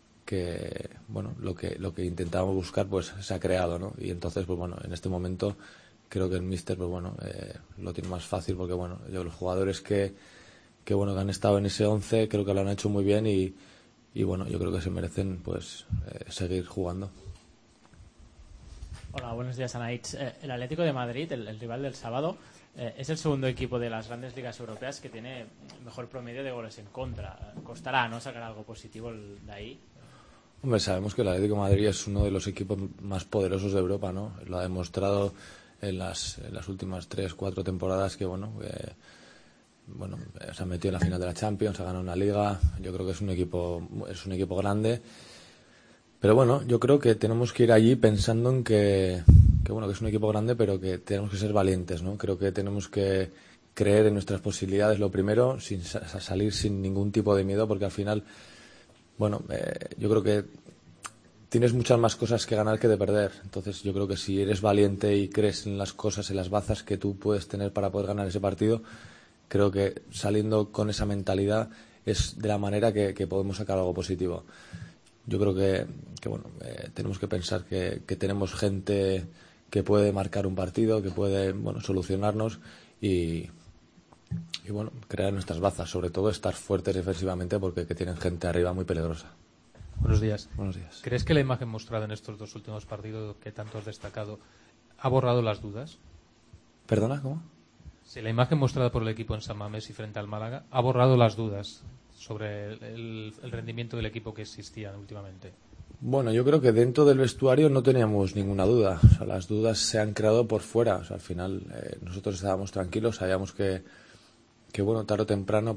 G: lo que intentábamos buscar pues se ha creado, ¿no? Y entonces pues bueno, en este momento creo que el míster pues bueno, lo tiene más fácil porque bueno, los jugadores que han estado en ese 11 creo que lo han hecho muy bien y bueno, yo creo que se merecen pues seguir jugando.
J: Hola, buenos días, Anaitz. El Atlético de Madrid, el rival del sábado, es el segundo equipo de las grandes ligas europeas que tiene mejor promedio de goles en contra. ¿Costará no sacar algo positivo de ahí?
G: Hombre, sabemos que el Atlético de Madrid es uno de los equipos más poderosos de Europa, ¿no? Lo ha demostrado en las últimas 3-4 temporadas que se ha metido en la final de la Champions, ha ganado una liga. Yo creo que es un equipo grande. Pero bueno, yo creo que tenemos que ir allí pensando en que es un equipo grande, pero que tenemos que ser valientes, ¿no? Creo que tenemos que creer en nuestras posibilidades, lo primero, sin salir sin ningún tipo de miedo, porque al final, yo creo que tienes muchas más cosas que ganar que de perder. Entonces yo creo que si eres valiente y crees en las cosas, en las bazas que tú puedes tener para poder ganar ese partido, creo que saliendo con esa mentalidad es de la manera que podemos sacar algo positivo. Yo creo que tenemos que pensar que tenemos gente que puede marcar un partido, que puede solucionarnos y crear nuestras bazas, sobre todo estar fuertes defensivamente porque tienen gente arriba muy peligrosa.
K: Buenos días.
G: Buenos días.
K: ¿Crees que la imagen mostrada en estos 2 últimos partidos que tanto has destacado ha borrado las dudas?
G: ¿Perdona? ¿Cómo?
K: Si la imagen mostrada por el equipo en San Mamés y frente al Málaga ha borrado las dudas sobre el rendimiento del equipo que existían últimamente.
G: Bueno, yo creo que dentro del vestuario no teníamos ninguna duda. O sea, las dudas se han creado por fuera. O sea, al final nosotros estábamos tranquilos, sabíamos que tarde o temprano,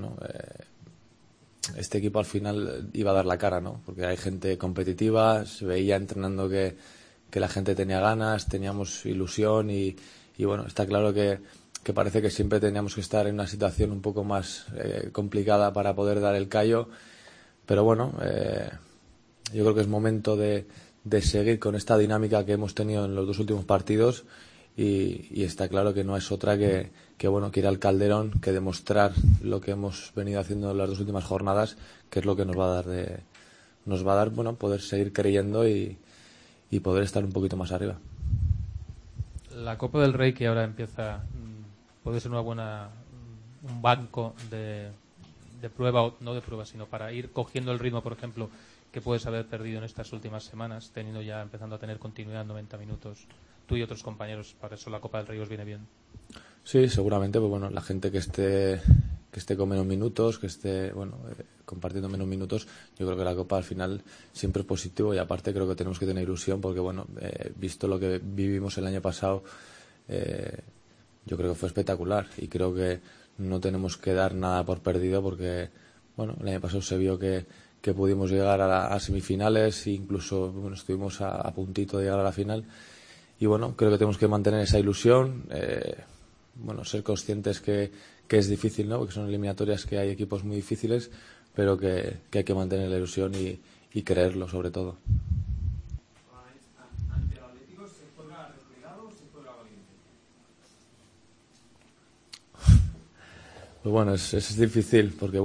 G: este equipo al final iba a dar la cara, ¿no? Porque hay gente competitiva, se veía entrenando que la gente tenía ganas, teníamos ilusión y está claro que parece que siempre teníamos que estar en una situación un poco más complicada para poder dar el callo, pero yo creo que es momento de seguir con esta dinámica que hemos tenido en los 2 últimos partidos y está claro que no es otra que ir al Calderón, que demostrar lo que hemos venido haciendo en las 2 últimas jornadas, que es lo que nos va a dar poder seguir creyendo y poder estar un poquito más arriba.
K: La Copa del Rey que ahora empieza puede ser un banco de prueba, no de prueba, sino para ir cogiendo el ritmo, por ejemplo, que puedes haber perdido en estas últimas semanas, empezando a tener continuidad en 90 minutos, tú y otros compañeros. Para eso la Copa del Rey os viene bien.
G: Sí, seguramente, la gente que esté con menos minutos, que esté compartiendo menos minutos, yo creo que la Copa al final siempre es positivo y aparte creo que tenemos que tener ilusión porque visto lo que vivimos el año pasado, yo creo que fue espectacular y creo que no tenemos que dar nada por perdido porque el año pasado se vio que pudimos llegar a semifinales e incluso estuvimos a puntito de llegar a la final y creo que tenemos que mantener esa ilusión, ser conscientes que es difícil, ¿no? Porque son eliminatorias, que hay equipos muy difíciles, pero que hay que mantener la ilusión y creerlo sobre todo.
L: ¿Ante el Atlético se juega replegado o se juega valiente?
G: Pues es difícil porque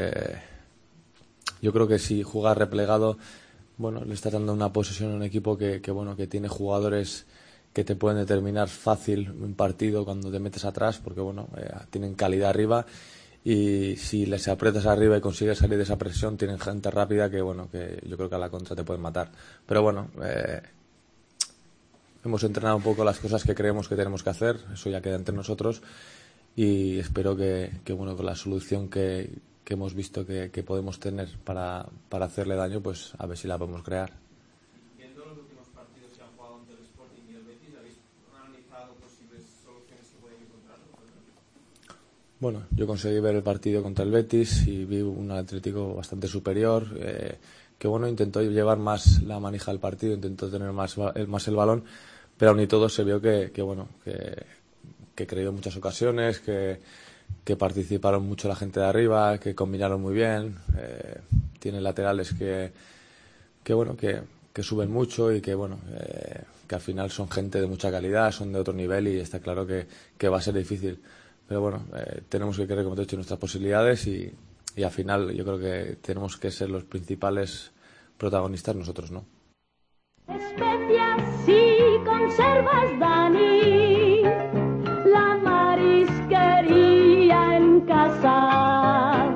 G: yo creo que si juegas replegado, le estás dando una posesión a un equipo que tiene jugadores que te pueden determinar fácil un partido cuando te metes atrás, porque tienen calidad arriba y si les aprietas arriba y consigues salir de esa presión, tienen gente rápida que yo creo que a la contra te pueden matar. Pero hemos entrenado un poco las cosas que creemos que tenemos que hacer, eso ya queda entre nosotros y espero que bueno, con la solución que hemos visto que podemos tener para hacerle daño, pues a ver si la podemos crear.
L: Viendo los últimos partidos que han jugado entre el Sporting y el Betis, ¿habéis analizado posibles soluciones que pueden encontrar?
G: Bueno, yo conseguí ver el partido contra el Betis y vi un Atlético bastante superior, que bueno, intentó llevar más la manija del partido, intentó tener más el balón, pero aún y todo se vio que creó muchas ocasiones, que participaron mucho la gente de arriba, que combinaron muy bien, tienen laterales que suben mucho y que al final son gente de mucha calidad, son de otro nivel y está claro que va a ser difícil. Pero bueno, tenemos que creer, como te he dicho, en nuestras posibilidades y al final yo creo que tenemos que ser los principales protagonistas nosotros, ¿no?
B: Especias y conservas, Dani, la marisquería en casa.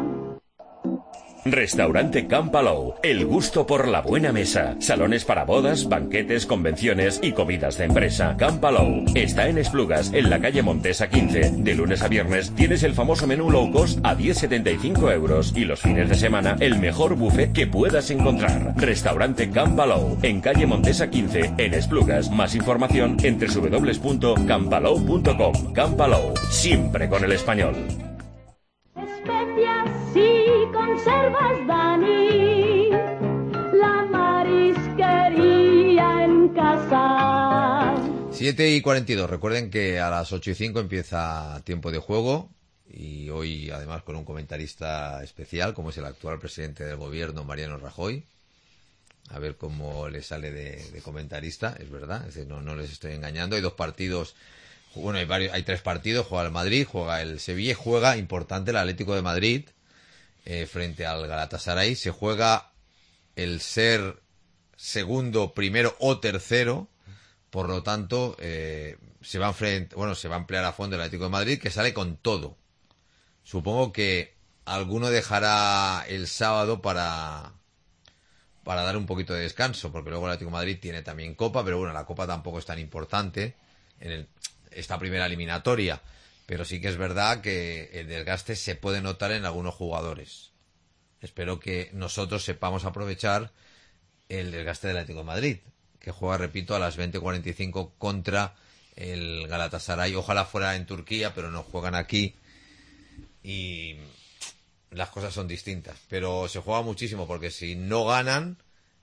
D: Restaurante Can Palou, el gusto por la buena mesa. Salones para bodas, banquetes, convenciones y comidas de empresa. Can Palou está en Esplugas, en la calle Montesa 15. De lunes a viernes tienes el famoso menú low cost a 10,75 euros y los fines de semana el mejor buffet que puedas encontrar. Restaurante Can Palou, en calle Montesa 15, en Esplugas. Más información en www.canpalou.com. Can Palou, siempre con el español.
B: Especias y conservas, Dani, la marisquería en casa.
A: 7:42. Recuerden que a las 8:05 empieza tiempo de juego y hoy además con un comentarista especial como es el actual presidente del gobierno, Mariano Rajoy. A ver cómo le sale de comentarista, es verdad, es decir, no les estoy engañando. Hay dos partidos. Bueno, hay tres partidos, juega el Madrid, juega el Sevilla, juega, importante, el Atlético de Madrid frente al Galatasaray. Se juega el ser segundo, primero o tercero, por lo tanto se va a emplear a fondo el Atlético de Madrid, que sale con todo. Supongo que alguno dejará el sábado para dar un poquito de descanso, porque luego el Atlético de Madrid tiene también Copa, pero bueno, la Copa tampoco es tan importante en esta primera eliminatoria, pero sí que es verdad que el desgaste se puede notar en algunos jugadores. Espero que nosotros sepamos aprovechar el desgaste del Atlético de Madrid, que juega, repito, a las 20:45 contra el Galatasaray. Ojalá fuera en Turquía, pero no juegan aquí y las cosas son distintas. Pero se juega muchísimo porque si no ganan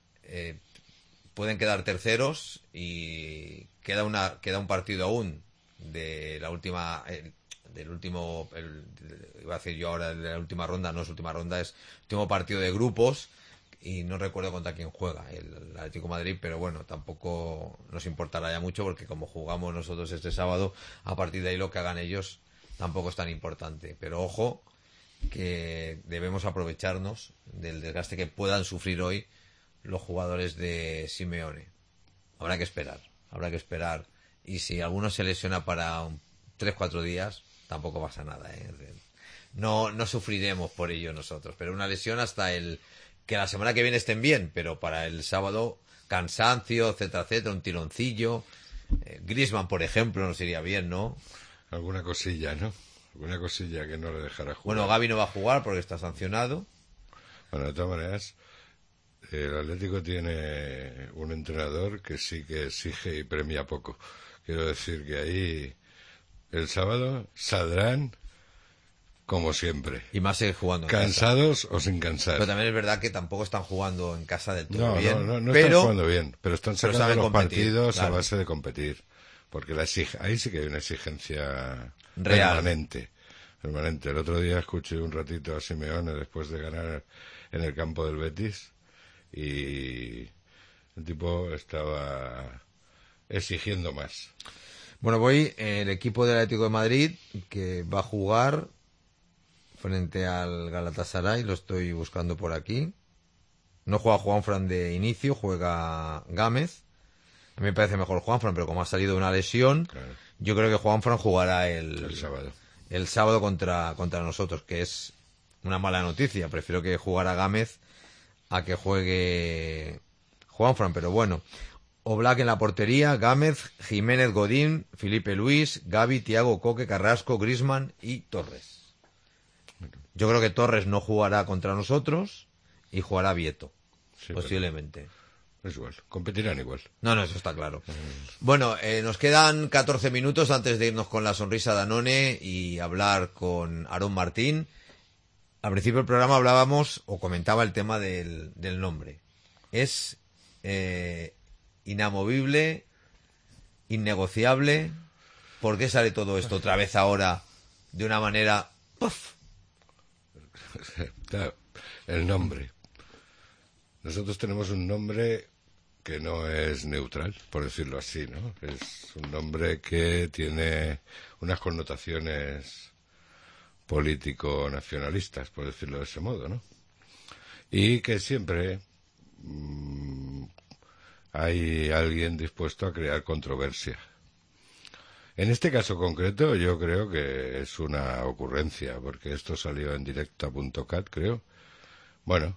A: pueden quedar terceros y queda un partido aún de la última iba a decir yo ahora de la última ronda, no es última ronda, es último partido de grupos y no recuerdo contra quién juega el Atlético de Madrid, pero bueno, tampoco nos importará ya mucho porque como jugamos nosotros este sábado, a partir de ahí lo que hagan ellos tampoco es tan importante, pero ojo que debemos aprovecharnos del desgaste que puedan sufrir hoy los jugadores de Simeone. Habrá que esperar y si alguno se lesiona para 3-4 días tampoco pasa nada, no sufriremos por ello nosotros, pero una lesión hasta que la semana que viene estén bien, pero para el sábado cansancio, etcétera, un tironcillo. Griezmann, por ejemplo, nos iría bien, ¿no?
E: Alguna cosilla, ¿no? Alguna cosilla que no le dejará jugar.
A: Bueno, Gavi no va a jugar porque está sancionado.
E: Bueno, de todas maneras, el Atlético tiene un entrenador que sí que exige y premia poco. Quiero decir que ahí el sábado saldrán como siempre.
A: Y más jugando en
E: cansados
A: casa.
E: O sin cansar.
A: Pero también es verdad que tampoco están jugando en casa del todo bien.
E: No están jugando bien, pero están sacando los
A: competir,
E: partidos
A: claro.
E: a base de competir. Porque ahí sí que hay una exigencia
A: real.
E: permanente. El otro día escuché un ratito a Simeone después de ganar en el campo del Betis y el tipo estaba exigiendo más.
A: Bueno, el equipo del Atlético de Madrid que va a jugar frente al Galatasaray, lo estoy buscando por aquí. No juega Juanfran de inicio, juega Gámez. A mí me parece mejor Juanfran, pero como ha salido de una lesión, claro, yo creo que Juanfran jugará el sábado contra nosotros, que es una mala noticia. Prefiero que jugara Gámez a que juegue Juanfran, pero bueno. Oblak en la portería, Gámez, Jiménez, Godín, Felipe Luis, Gavi, Thiago, Coque, Carrasco, Griezmann y Torres. Yo creo que Torres no jugará contra nosotros y jugará Vieto,
E: Sí,
A: posiblemente.
E: Es igual, competirán igual.
A: No, eso está claro. Bueno, nos quedan 14 minutos antes de irnos con la sonrisa de Danone y hablar con Aarón Martín. Al principio del programa hablábamos o comentaba el tema del nombre. Es inamovible, innegociable. ¿Por qué sale todo esto otra vez ahora de una manera... ¡puf!
E: Claro, el nombre. Nosotros tenemos un nombre que no es neutral, por decirlo así, ¿no? Es un nombre que tiene unas connotaciones político-nacionalistas, por decirlo de ese modo, ¿no? Y que siempre hay alguien dispuesto a crear controversia. En este caso concreto yo creo que es una ocurrencia, porque esto salió en directa.cat, creo. Bueno,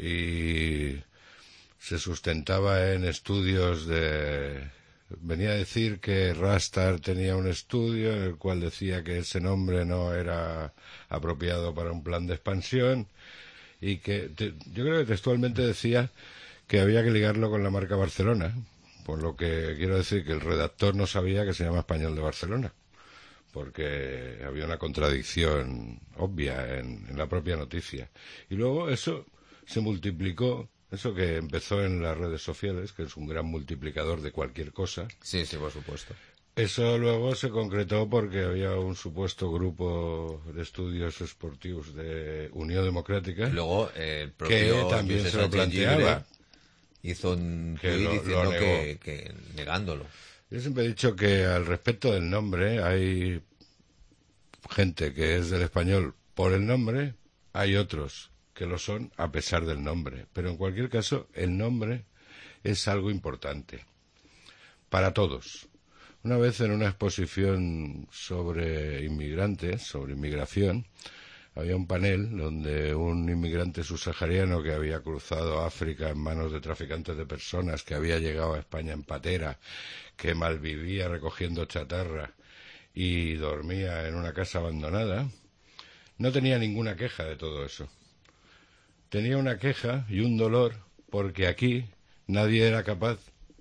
E: y se sustentaba en estudios de... Venía a decir que Rastar tenía un estudio en el cual decía que ese nombre no era apropiado para un plan de expansión y que yo creo que textualmente decía que había que ligarlo con la marca Barcelona, por lo que quiero decir que el redactor no sabía que se llama Español de Barcelona, porque había una contradicción obvia en la propia noticia. Y luego eso se multiplicó, eso que empezó en las redes sociales, que es un gran multiplicador de cualquier cosa.
A: Sí, por supuesto.
E: Eso luego se concretó porque había un supuesto grupo de estudios esportivos de Unión Democrática.
A: Luego el propio
E: que también
A: Josep
E: se lo
A: Sánchez
E: planteaba.
A: Llibre hizo un
E: Que
A: tuit
E: lo
A: diciendo
E: negó.
A: que negándolo.
E: Yo siempre he dicho que al respecto del nombre hay gente que es del español por el nombre, hay otros que lo son a pesar del nombre. Pero en cualquier caso, el nombre es algo importante para todos. Una vez en una exposición sobre inmigrantes, sobre inmigración, había un panel donde un inmigrante subsahariano que había cruzado África en manos de traficantes de personas, que había llegado a España en patera, que malvivía recogiendo chatarra y dormía en una casa abandonada, no tenía ninguna queja de todo eso. Tenía una queja y un dolor porque aquí nadie era capaz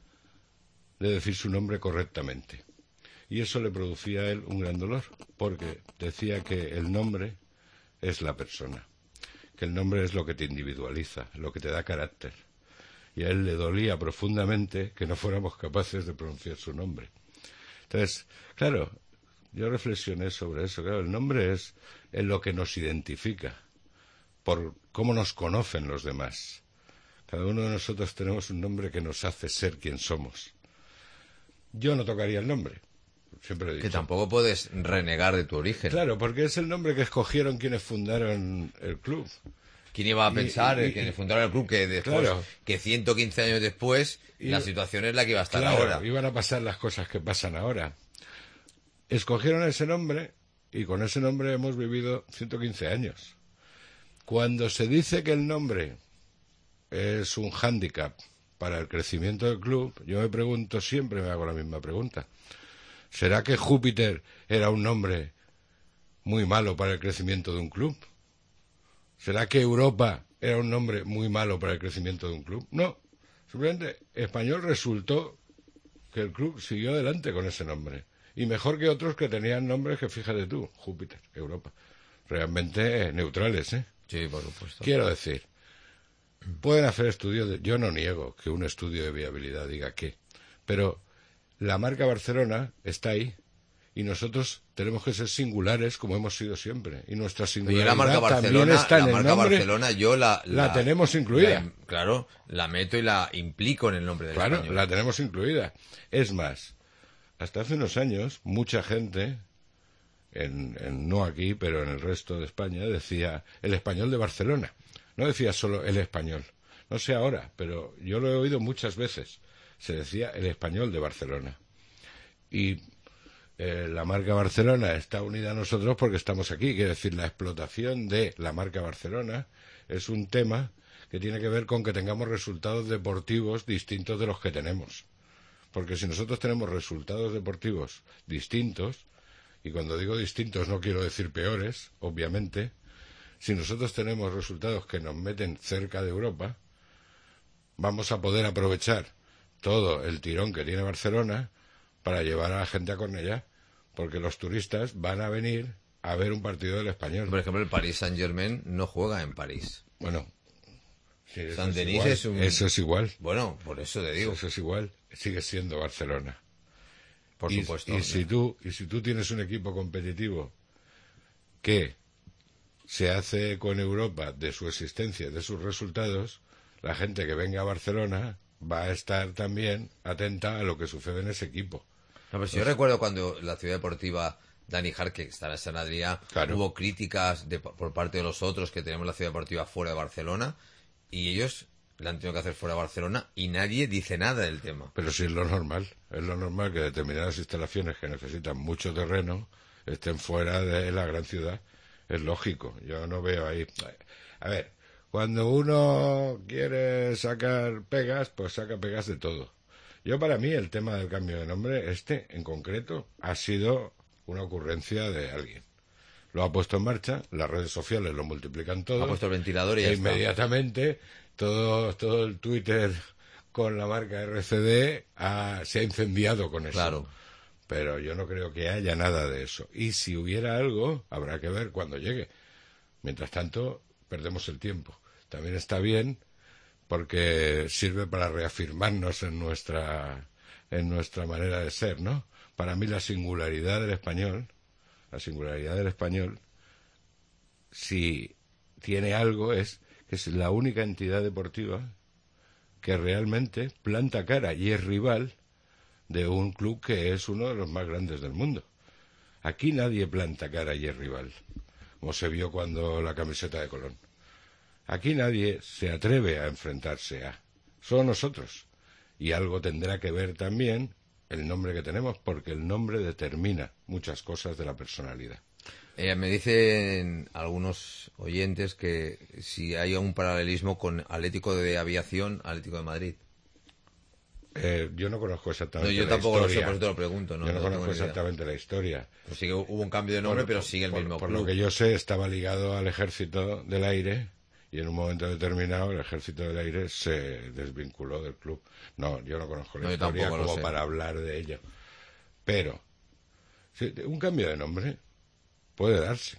E: de decir su nombre correctamente. Y eso le producía a él un gran dolor, porque decía que el nombre es la persona, que el nombre es lo que te individualiza, lo que te da carácter. Y a él le dolía profundamente que no fuéramos capaces de pronunciar su nombre. Entonces, claro, yo reflexioné sobre eso. Claro, el nombre es lo que nos identifica, por cómo nos conocen los demás. Cada uno de nosotros tenemos un nombre que nos hace ser quien somos. Yo no tocaría el nombre, siempre he dicho.
A: Que tampoco puedes renegar de tu origen.
E: Claro, porque es el nombre que escogieron quienes fundaron el club.
A: ¿Quién iba a pensar, quienes fundaron el club, que después,
E: claro,
A: que 115 años después, la situación es la que iba a estar ahora?
E: Iban a pasar las cosas que pasan ahora. Escogieron ese nombre y con ese nombre hemos vivido 115 años. Cuando se dice que el nombre es un hándicap para el crecimiento del club, yo me pregunto, siempre me hago la misma pregunta. ¿Será que Júpiter era un nombre muy malo para el crecimiento de un club? ¿Será que Europa era un nombre muy malo para el crecimiento de un club? No, simplemente Español resultó que el club siguió adelante con ese nombre. Y mejor que otros que tenían nombres que, fíjate tú, Júpiter, Europa. Realmente neutrales, ¿eh?
A: Sí, por supuesto.
E: Quiero decir, pueden hacer estudios, yo no niego que un estudio de viabilidad diga qué, pero la marca Barcelona está ahí y nosotros tenemos que ser singulares como hemos sido siempre. Y nuestra singularidad
A: la marca Barcelona,
E: también está en
A: la
E: el
A: marca
E: nombre.
A: Barcelona yo
E: la tenemos incluida.
A: Claro, la meto y la implico en el nombre del
E: Claro,
A: español.
E: la tenemos incluida. Es más, hasta hace unos años, mucha gente, no aquí, pero en el resto de España, decía el español de Barcelona. No decía solo el español. No sé ahora, pero yo lo he oído muchas veces. Se decía el español de Barcelona. Y la marca Barcelona está unida a nosotros porque estamos aquí. Quiere decir, la explotación de la marca Barcelona es un tema que tiene que ver con que tengamos resultados deportivos distintos de los que tenemos. Porque si nosotros tenemos resultados deportivos distintos, y cuando digo distintos no quiero decir peores, obviamente, si nosotros tenemos resultados que nos meten cerca de Europa, vamos a poder aprovechar todo el tirón que tiene Barcelona para llevar a la gente a Cornellá, porque los turistas van a venir a ver un partido del Español.
A: Por ejemplo, el Paris Saint-Germain no juega en París.
E: Bueno, sí,
A: Saint-Denis es un...
E: Eso es igual.
A: Bueno, por eso te digo.
E: Eso es igual. Sigue siendo Barcelona.
A: Por supuesto.
E: Y si tú tienes un equipo competitivo que se hace con Europa de su existencia, de sus resultados, la gente que venga a Barcelona va a estar también atenta a lo que sucede en ese equipo.
A: No, pero si yo recuerdo cuando la ciudad deportiva Dani Hart, que está en San Adrià,
E: claro,
A: hubo críticas por parte de los otros que tenemos la ciudad deportiva fuera de Barcelona, y ellos la han tenido que hacer fuera de Barcelona y nadie dice nada del tema.
E: Pero sí es lo normal que determinadas instalaciones que necesitan mucho terreno estén fuera de la gran ciudad. Es lógico, yo no veo ahí... A ver, cuando uno quiere sacar pegas, pues saca pegas de todo. Yo, para mí, el tema del cambio de nombre, en concreto, ha sido una ocurrencia de alguien. Lo ha puesto en marcha, las redes sociales lo multiplican todo.
A: Ha puesto el ventilador y ya está.
E: Inmediatamente todo el Twitter con la marca RCD se ha incendiado con eso.
A: Claro.
E: Pero yo no creo que haya nada de eso. Y si hubiera algo, habrá que ver cuando llegue. Mientras tanto, perdemos el tiempo. También está bien porque sirve para reafirmarnos en nuestra manera de ser, ¿no? Para mí la singularidad del español, si tiene algo, es que es la única entidad deportiva que realmente planta cara y es rival de un club que es uno de los más grandes del mundo. Aquí nadie planta cara y es rival, como se vio cuando la camiseta de Colón. Aquí nadie se atreve a enfrentarse a. Solo nosotros. Y algo tendrá que ver también el nombre que tenemos, porque el nombre determina muchas cosas de la personalidad.
A: Me dicen algunos oyentes que si hay un paralelismo con Atlético de Aviación, Atlético de Madrid.
E: Yo no conozco exactamente
A: la historia. No, yo tampoco lo sé, por eso te lo pregunto.
E: Yo no conozco exactamente la historia.
A: Pues sí que hubo un cambio de nombre, pero sigue el mismo club.
E: Por lo que yo sé, estaba ligado al Ejército del Aire y en un momento determinado el Ejército del Aire se desvinculó del club. No, yo no conozco la historia como para hablar de ello. Pero un cambio de nombre puede darse.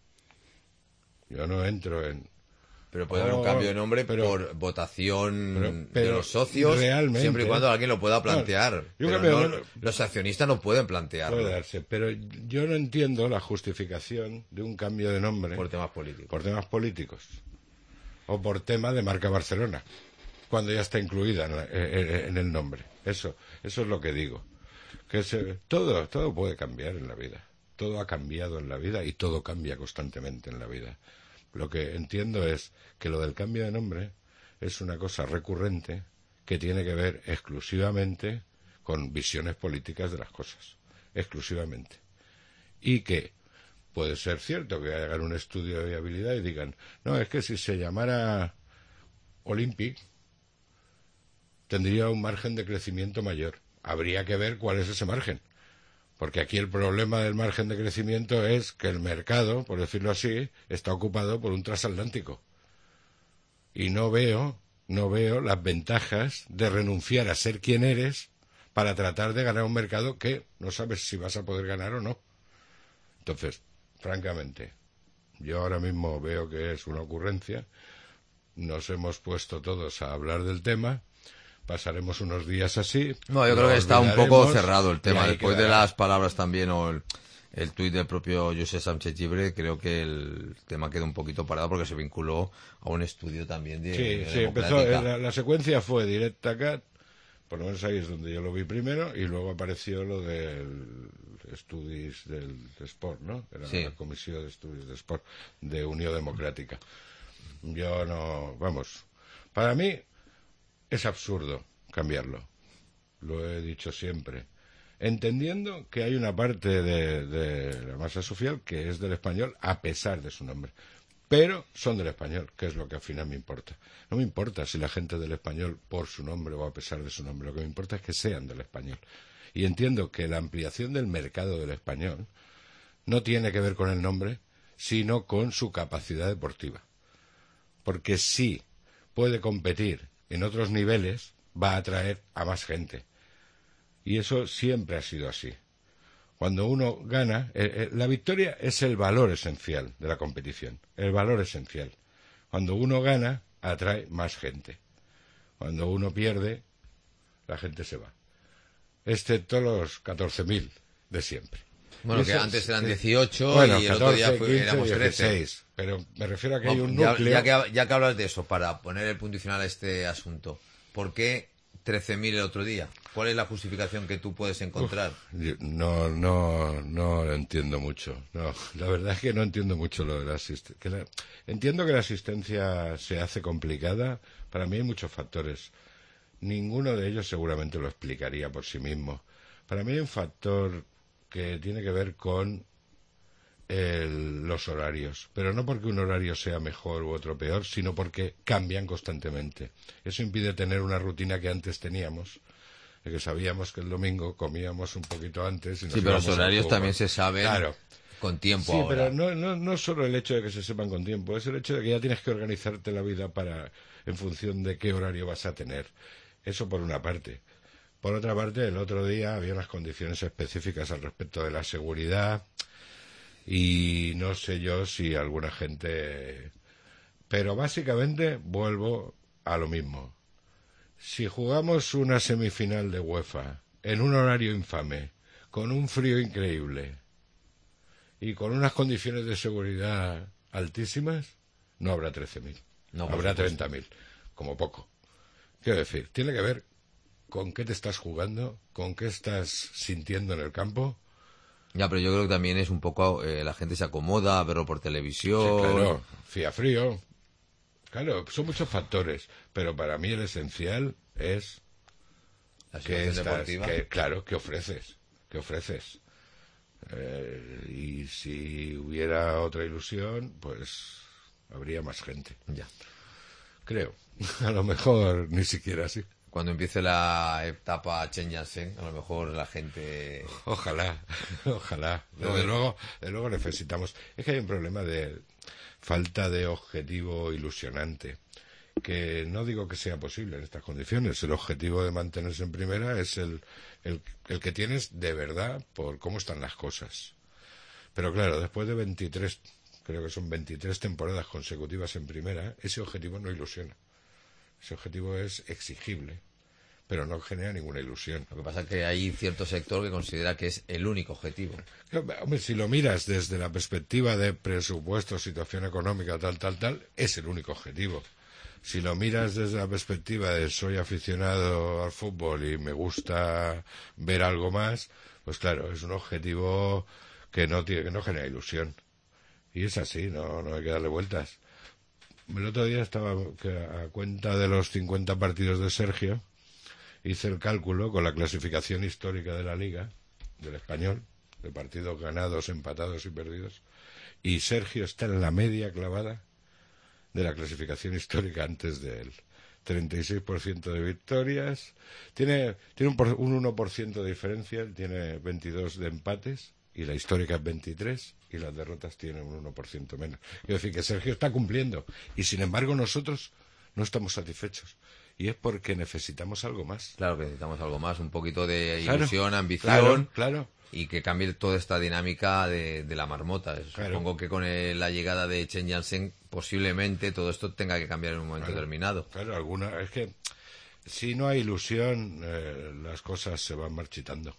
E: Yo no entro en...
A: Pero puede haber un cambio de nombre por votación de los socios,
E: realmente,
A: siempre y cuando alguien lo pueda plantear. Los accionistas no pueden plantearlo.
E: Puede darse, pero yo no entiendo la justificación de un cambio de nombre...
A: Por temas políticos.
E: Por temas políticos. O por tema de marca Barcelona, cuando ya está incluida en el nombre. Eso es lo que digo. Que todo puede cambiar en la vida. Todo ha cambiado en la vida y todo cambia constantemente en la vida. Lo que entiendo es que lo del cambio de nombre es una cosa recurrente que tiene que ver exclusivamente con visiones políticas de las cosas. Exclusivamente. Y que puede ser cierto que hagan un estudio de viabilidad y digan, no, es que si se llamara Olympic tendría un margen de crecimiento mayor. Habría que ver cuál es ese margen. Porque aquí el problema del margen de crecimiento es que el mercado, por decirlo así, está ocupado por un transatlántico. Y no veo las ventajas de renunciar a ser quien eres para tratar de ganar un mercado que no sabes si vas a poder ganar o no. Entonces, francamente, yo ahora mismo veo que es una ocurrencia. Nos hemos puesto todos a hablar del tema. Pasaremos unos días así.
A: No, yo creo que está un poco cerrado el tema. Después de las palabras también o el tuit del propio José Sánchez Gibre, creo que el tema quedó un poquito parado porque se vinculó a un estudio también de
E: Sí, empezó. La secuencia fue DirectCat, por lo menos ahí es donde yo lo vi primero, y luego apareció lo del Estudis del Sport, ¿no? Era la Comisión de Estudios de Sport de Unión Democrática. Yo no... Vamos, para mí... Es absurdo cambiarlo, lo he dicho siempre, entendiendo que hay una parte de la masa social que es del español a pesar de su nombre. pero son del Español, que es lo que al final me importa. No me importa si la gente del Español por su nombre o a pesar de su nombre, lo que me importa es que sean del Español. Y entiendo que la ampliación del mercado del Español no tiene que ver con el nombre, sino con su capacidad deportiva. Porque si puede competir en otros niveles, va a atraer a más gente. Y eso siempre ha sido así. Cuando uno gana, la victoria es el valor esencial de la competición, el valor esencial. Cuando uno gana, atrae más gente. Cuando uno pierde, la gente se va. Excepto los 14.000 de siempre.
A: Bueno, que antes eran 18
E: bueno,
A: y el
E: 14,
A: otro día
E: 15,
A: éramos 13.
E: 16, pero me refiero a que hay un núcleo.
A: Ya que hablas de eso, para poner el punto y final a este asunto, ¿por qué 13.000 el otro día? ¿Cuál es la justificación que tú puedes encontrar?
E: No lo entiendo mucho. No, la verdad es que no entiendo mucho lo de la asistencia. Entiendo que la asistencia se hace complicada. Para mí hay muchos factores. Ninguno de ellos seguramente lo explicaría por sí mismo. Para mí hay un factor que tiene que ver con los horarios, pero no porque un horario sea mejor u otro peor, sino porque cambian constantemente. Eso impide tener una rutina que antes teníamos, de que sabíamos que el domingo comíamos un poquito antes. Y nos
A: pero los horarios también se saben con tiempo.
E: Sí,
A: ahora.
E: Pero no solo el hecho de que se sepan con tiempo, es el hecho de que ya tienes que organizarte la vida en función de qué horario vas a tener. Eso por una parte. Por otra parte, el otro día había unas condiciones específicas al respecto de la seguridad y no sé yo si alguna gente... Pero básicamente vuelvo a lo mismo. Si jugamos una semifinal de UEFA en un horario infame, con un frío increíble y con unas condiciones de seguridad altísimas, no habrá 13.000, habrá 30.000, como poco. Quiero decir, tiene que ver con qué te estás jugando, con qué estás sintiendo en el campo.
A: Ya, pero yo creo que también es un poco... la gente se acomoda a verlo por televisión.
E: Sí, claro, frío. Claro, son muchos factores, pero para mí el esencial es
A: que deportiva.
E: ¿Qué ofreces? ¿Qué ofreces? Y si hubiera otra ilusión, pues habría más gente.
A: Ya.
E: Creo. A lo mejor ni siquiera así.
A: Cuando empiece la etapa Chen Yansen, a lo mejor la gente...
E: Ojalá. Desde luego necesitamos... Es que hay un problema de falta de objetivo ilusionante, que no digo que sea posible en estas condiciones. El objetivo de mantenerse en primera es el que tienes de verdad por cómo están las cosas. Pero claro, después de 23, creo que son 23 temporadas consecutivas en primera, ese objetivo no ilusiona. Ese objetivo es exigible, pero no genera ninguna ilusión.
A: Lo que pasa es que hay cierto sector que considera que es el único objetivo.
E: Hombre, si lo miras desde la perspectiva de presupuesto, situación económica, tal, es el único objetivo. Si lo miras desde la perspectiva de soy aficionado al fútbol y me gusta ver algo más, pues claro, es un objetivo que no genera ilusión. Y es así, no hay que darle vueltas. El otro día estaba a cuenta de los 50 partidos de Sergio, hice el cálculo con la clasificación histórica de la Liga, del Español, de partidos ganados, empatados y perdidos, y Sergio está en la media clavada de la clasificación histórica antes de él. 36% de victorias, tiene un 1% de diferencia, tiene 22 de empates, y la histórica es 23, y las derrotas tienen un 1% menos. Quiero decir que Sergio está cumpliendo, y sin embargo nosotros no estamos satisfechos. Y es porque necesitamos algo más.
A: Claro que necesitamos algo más, un poquito de ilusión, ambición,
E: claro.
A: Y que cambie toda esta dinámica de la marmota.
E: Claro.
A: Supongo que con la llegada de Chen Yansen posiblemente todo esto tenga que cambiar en un momento determinado.
E: Claro, es que si no hay ilusión, las cosas se van marchitando.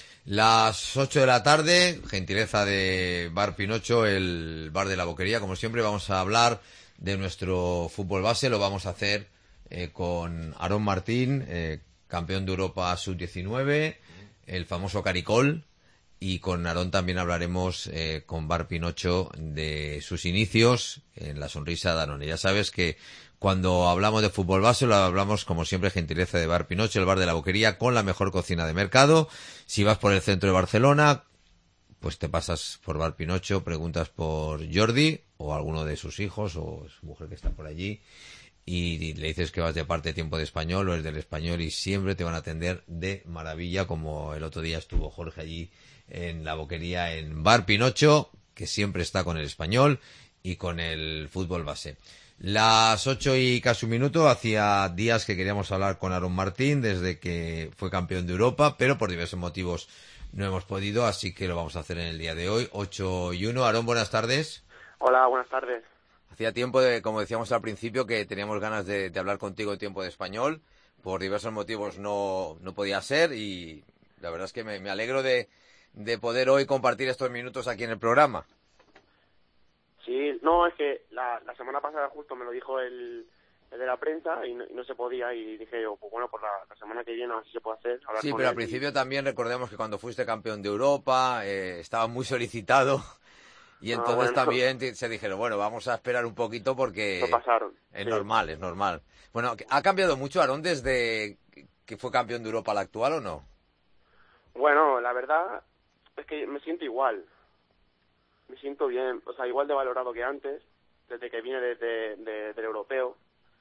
A: Las 8 de la tarde, gentileza de Bar Pinocho, el bar de la Boquería. Como siempre vamos a hablar de nuestro fútbol base, lo vamos a hacer con Aarón Martín, campeón de Europa Sub-19, el famoso Caricol, y con Aarón también hablaremos con Bar Pinocho de sus inicios en la Sonrisa Danone. Ya sabes que cuando hablamos de fútbol base lo hablamos, como siempre, gentileza de Bar Pinocho, el bar de la Boquería, con la mejor cocina de mercado. Si vas por el centro de Barcelona, pues te pasas por Bar Pinocho, preguntas por Jordi o alguno de sus hijos o su mujer que está por allí y le dices que vas de parte de Tiempo de Español o es del Español y siempre te van a atender de maravilla, como el otro día estuvo Jorge allí en la boquería en Bar Pinocho, que siempre está con el Español y con el fútbol base. Las 8 y casi un minuto, hacía días que queríamos hablar con Aarón Martín desde que fue campeón de Europa, pero por diversos motivos no hemos podido, así que lo vamos a hacer en el día de hoy. 8 y 1. Aarón, buenas tardes.
M: Hola, buenas tardes.
A: Hacía tiempo, como decíamos al principio, que teníamos ganas de hablar contigo en Tiempo de Español. Por diversos motivos no podía ser y la verdad es que me alegro de poder hoy compartir estos minutos aquí en el programa.
M: Sí, no, es que la semana pasada justo me lo dijo el de la prensa y no se podía y dije yo, pues bueno, por la semana que viene a ver si se puede hacer.
A: Sí, pero al principio también recordemos que cuando fuiste campeón de Europa estaba muy solicitado y entonces también se dijeron, bueno, vamos a esperar un poquito porque
M: lo pasaron.
A: Es normal, es normal. Bueno, ¿ha cambiado mucho, Aarón, desde que fue campeón de Europa al actual o no?
M: Bueno, la verdad es que me siento igual. Me siento bien, o sea, igual de valorado que antes, desde que vine del europeo.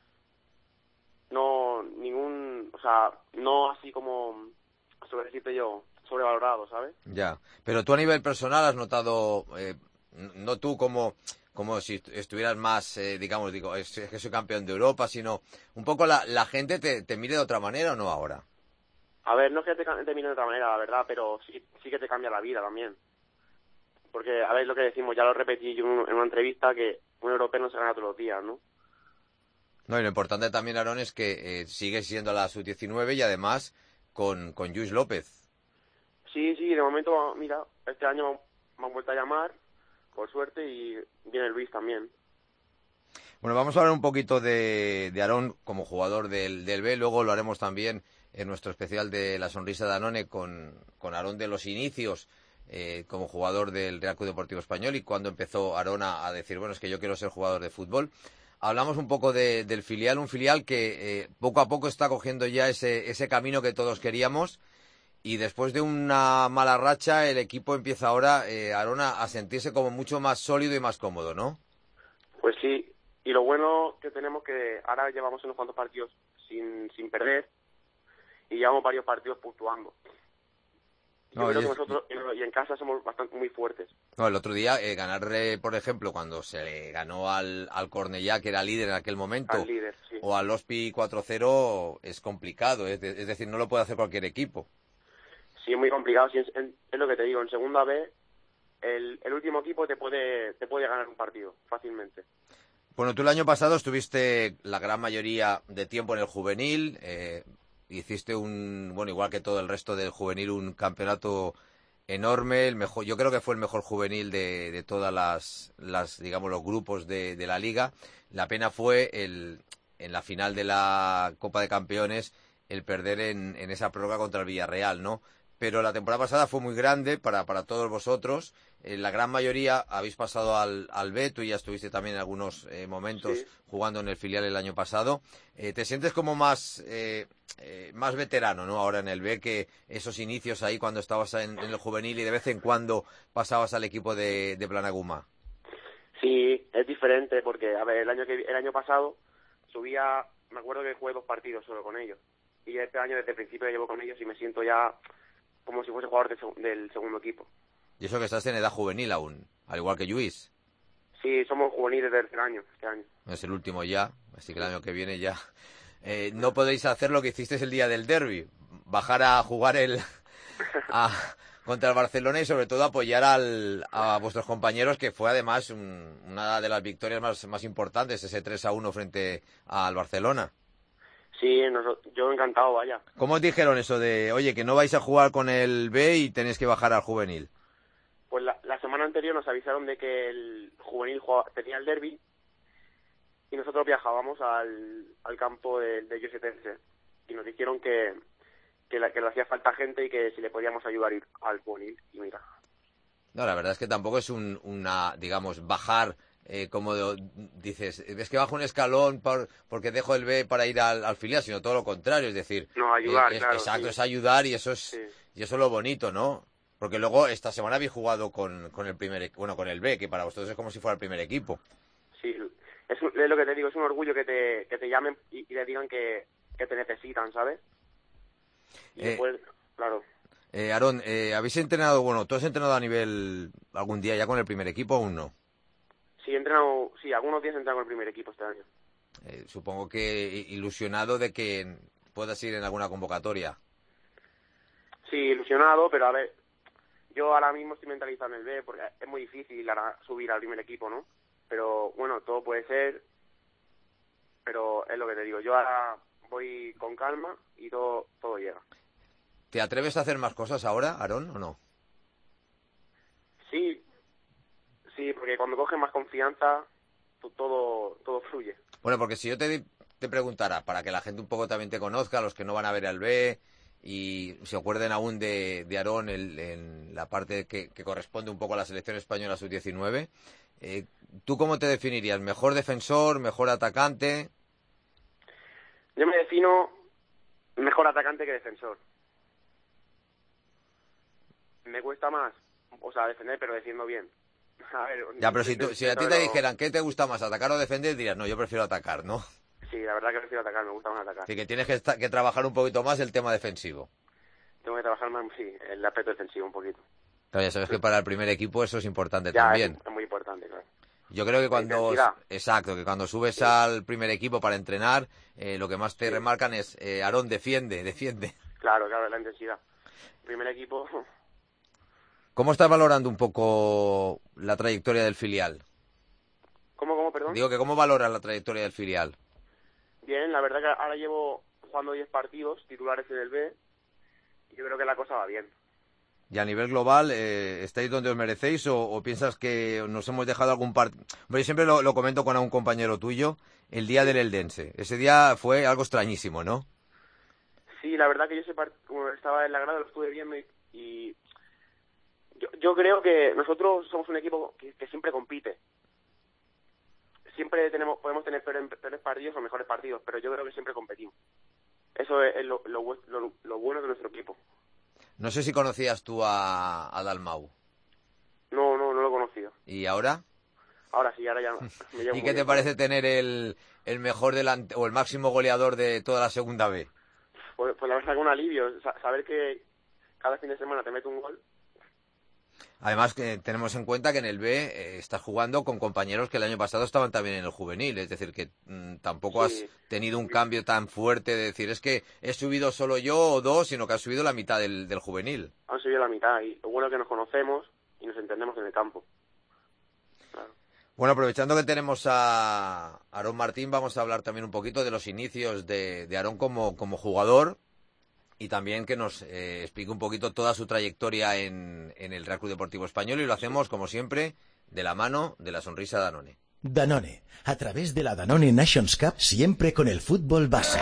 M: No, o sea, no así como, sobre decirte yo, sobrevalorado, ¿sabes?
A: Ya, pero tú a nivel personal has notado, no tú como si estuvieras más, digamos, es que soy campeón de Europa, sino un poco la gente te mire de otra manera o no ahora.
M: A ver, no es que te mire de otra manera, la verdad, pero sí que te cambia la vida también. Porque, a ver, lo que decimos, ya lo repetí yo en una entrevista, que un europeo no se gana todos los días, ¿no?
A: No, y lo importante también, Aarón, es que sigue siendo la sub-19 y además con Lluís López.
M: Sí, de momento, mira, este año me han vuelto a llamar, por suerte, y viene Luis también.
A: Bueno, vamos a hablar un poquito de Aarón como jugador del B, luego lo haremos también en nuestro especial de la sonrisa de Danone con Aarón de los inicios como jugador del Real Club Deportivo Español y cuando empezó Aarón a decir, bueno, es que yo quiero ser jugador de fútbol. Hablamos un poco del filial, un filial que poco a poco está cogiendo ya ese camino que todos queríamos y después de una mala racha el equipo empieza ahora, Aarón, a sentirse como mucho más sólido y más cómodo, ¿no?
M: Pues sí, y lo bueno que tenemos que ahora llevamos unos cuantos partidos sin perder y llevamos varios partidos puntuando. Yo creo que nosotros y en casa somos muy fuertes.
A: No, el otro día ganar, por ejemplo, cuando se le ganó al Cornellá, que era líder en aquel momento,
M: sí.
A: O al Ospi 4-0 es complicado, es decir, no lo puede hacer cualquier equipo.
M: Sí, es muy complicado, sí, es lo que te digo, en segunda B el último equipo te puede ganar un partido fácilmente.
A: Bueno, tú el año pasado estuviste la gran mayoría de tiempo en el juvenil, hiciste igual que todo el resto del juvenil, un campeonato enorme, el mejor, yo creo que fue el mejor juvenil de todas las digamos, los grupos de la liga. La pena fue en la final de la Copa de Campeones el perder en esa prórroga contra el Villarreal, ¿no? Pero la temporada pasada fue muy grande para todos vosotros. La gran mayoría habéis pasado al B, tú ya estuviste también en algunos momentos jugando en el filial el año pasado. ¿Te sientes como más veterano, ¿no? Ahora en el B que esos inicios ahí cuando estabas en el juvenil y de vez en cuando pasabas al equipo de Planaguma?
M: Sí, es diferente porque, a ver, el año pasado subía, me acuerdo que jugué 2 partidos solo con ellos. Y este año desde el principio llevo con ellos y me siento ya como si fuese jugador del segundo equipo.
A: Y eso que estás en edad juvenil aún, al igual que Lluís.
M: Sí, somos juveniles del tercer año, este año.
A: Es el último ya, así que el año que viene ya. No podéis hacer lo que hicisteis el día del derbi, bajar a jugar contra el Barcelona y sobre todo apoyar a vuestros compañeros, que fue además una de las victorias más importantes, ese 3-1 frente al Barcelona.
M: Sí, yo encantado, vaya.
A: ¿Cómo os dijeron eso de, oye, que no vais a jugar con el B y tenéis que bajar al juvenil?
M: Pues la semana anterior nos avisaron de que el juvenil tenía el derbi y nosotros viajábamos al campo de Yosetense y nos dijeron que le hacía falta gente y que si le podíamos ayudar a ir al juvenil. Y mira.
A: No, la verdad es que tampoco es digamos, bajar... como dices, es que bajo un escalón porque dejo el B para ir al filial, sino todo lo contrario, es decir,
M: no, ayudar,
A: exacto, es ayudar y eso es lo bonito, ¿no? Porque luego esta semana habéis jugado con el con el B, que para vosotros es como si fuera el primer equipo.
M: Sí, es lo que te digo, es un orgullo que te llamen y te digan que te necesitan, ¿sabes? Y después, claro.
A: Aarón, ¿habéis entrenado, tú has entrenado a nivel algún día ya con el primer equipo o aún no?
M: Sí, he entrenado, algunos días he entrenado con el primer equipo este año.
A: Supongo que ilusionado de que puedas ir en alguna convocatoria.
M: Sí, ilusionado, pero a ver, yo ahora mismo estoy mentalizado en el B, porque es muy difícil ahora subir al primer equipo, ¿no? Pero bueno, todo puede ser, pero es lo que te digo, yo ahora voy con calma y todo llega.
A: ¿Te atreves a hacer más cosas ahora, Aarón, o no?
M: Sí, porque cuando coges más confianza, todo fluye.
A: Bueno, porque si yo te preguntara, para que la gente un poco también te conozca, los que no van a ver al B y se acuerden aún de Aarón en la parte que corresponde un poco a la selección española sub-19, ¿tú cómo te definirías? ¿Mejor defensor, mejor atacante?
M: Yo me defino mejor atacante que defensor. Me cuesta más, defender, pero defiendo bien. A ver,
A: ya, pero si a ti te dijeran ¿qué te gusta más, atacar o defender? Dirías, no, yo prefiero atacar, ¿no?
M: Sí, la verdad que prefiero atacar, me gusta más atacar.
A: Así que tienes que trabajar un poquito más el tema defensivo.
M: Tengo que trabajar más, el aspecto defensivo un poquito.
A: Claro, ya sabes que para el primer equipo eso es importante también.
M: Es muy importante, claro.
A: Yo creo que que cuando subes al primer equipo para entrenar, lo que más te remarcan es Aarón, defiende.
M: Claro, la intensidad. Primer equipo.
A: ¿Cómo estás valorando un poco la trayectoria del filial?
M: ¿Cómo, perdón?
A: Digo que ¿cómo valoras la trayectoria del filial?
M: Bien, la verdad que ahora llevo jugando 10 partidos titulares en el B y yo creo que la cosa va bien.
A: ¿Y a nivel global estáis donde os merecéis o piensas que nos hemos dejado algún partido? Yo siempre lo comento con un compañero tuyo, el día del Eldense. Ese día fue algo extrañísimo, ¿no?
M: Sí, la verdad que yo estaba en la grada, lo estuve viendo y yo creo que nosotros somos un equipo que siempre compite. Siempre podemos tener peores partidos o mejores partidos, pero yo creo que siempre competimos. Eso es lo bueno de nuestro equipo.
A: No sé si conocías tú a Dalmau.
M: No lo he conocido.
A: ¿Y ahora?
M: Ahora sí, ahora ya me llevo.
A: ¿Y qué te parece tener el mejor o el máximo goleador de toda la segunda B?
M: Pues la verdad que un alivio, saber que cada fin de semana te mete un gol.
A: Además, que tenemos en cuenta que en el B estás jugando con compañeros que el año pasado estaban también en el juvenil. Es decir, que tampoco has tenido un cambio tan fuerte de decir, es que he subido solo yo o dos, sino que has subido la mitad del juvenil.
M: Han subido la mitad y lo bueno es que nos conocemos y nos entendemos en el campo. Claro.
A: Bueno, aprovechando que tenemos a Aarón Martín, vamos a hablar también un poquito de los inicios de Aarón como jugador. Y también que nos explique un poquito toda su trayectoria en el Real Club Deportivo Español y lo hacemos, como siempre, de la mano de la sonrisa Danone.
N: Danone, a través de la Danone Nations Cup, siempre con el fútbol base.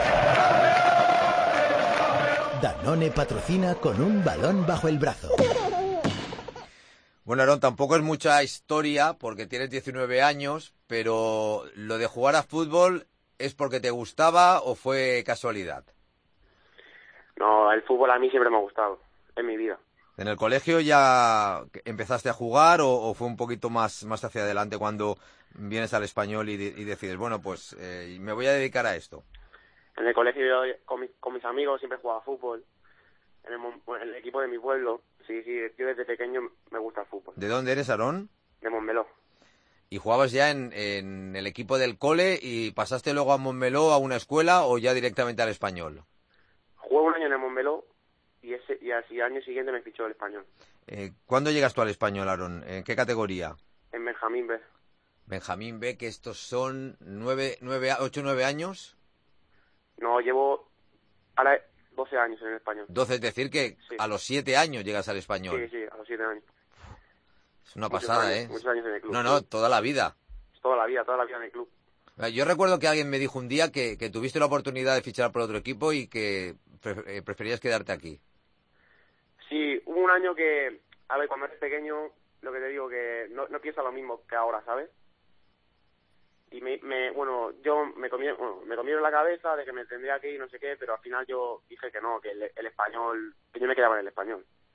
N: Danone patrocina con un balón bajo el brazo.
A: Bueno, Aarón, tampoco es mucha historia porque tienes 19 años, pero ¿lo de jugar a fútbol es porque te gustaba o fue casualidad?
M: No, el fútbol a mí siempre me ha gustado, en mi vida.
A: ¿En el colegio ya empezaste a jugar o fue un poquito más hacia adelante cuando vienes al Español y decides, bueno, pues me voy a dedicar a esto?
M: En el colegio yo con mis amigos siempre jugaba fútbol, en el equipo de mi pueblo. Sí, yo desde pequeño me gusta el fútbol.
A: ¿De dónde eres, Aarón?
M: De Montmeló.
A: ¿Y jugabas ya en el equipo del cole y pasaste luego a Montmeló a una escuela o ya directamente al Español?
M: Jugué un año en el Montmeló y al año siguiente me fichó el Español.
A: ¿Cuándo llegas tú al Español, Aarón? ¿En qué categoría?
M: En Benjamín B.
A: Benjamín B, que estos son 8 o 9 años.
M: No, llevo ahora 12 años en el Español.
A: 12, es decir que sí. A los 7 años llegas al Español.
M: Sí, a los 7 años.
A: Es una pasada,
M: Muchos años en el club.
A: No, toda la vida.
M: Toda la vida en el club.
A: Yo recuerdo que alguien me dijo un día que tuviste la oportunidad de fichar por otro equipo y que preferías quedarte aquí.
M: Sí, hubo un año que, a ver, cuando eres pequeño, lo que te digo, que no piensas lo mismo que ahora, ¿sabes? Y yo me comieron la cabeza de que me tendría que ir, no sé qué, pero al final yo dije que no, que el Español, que yo me quedaba en el Español.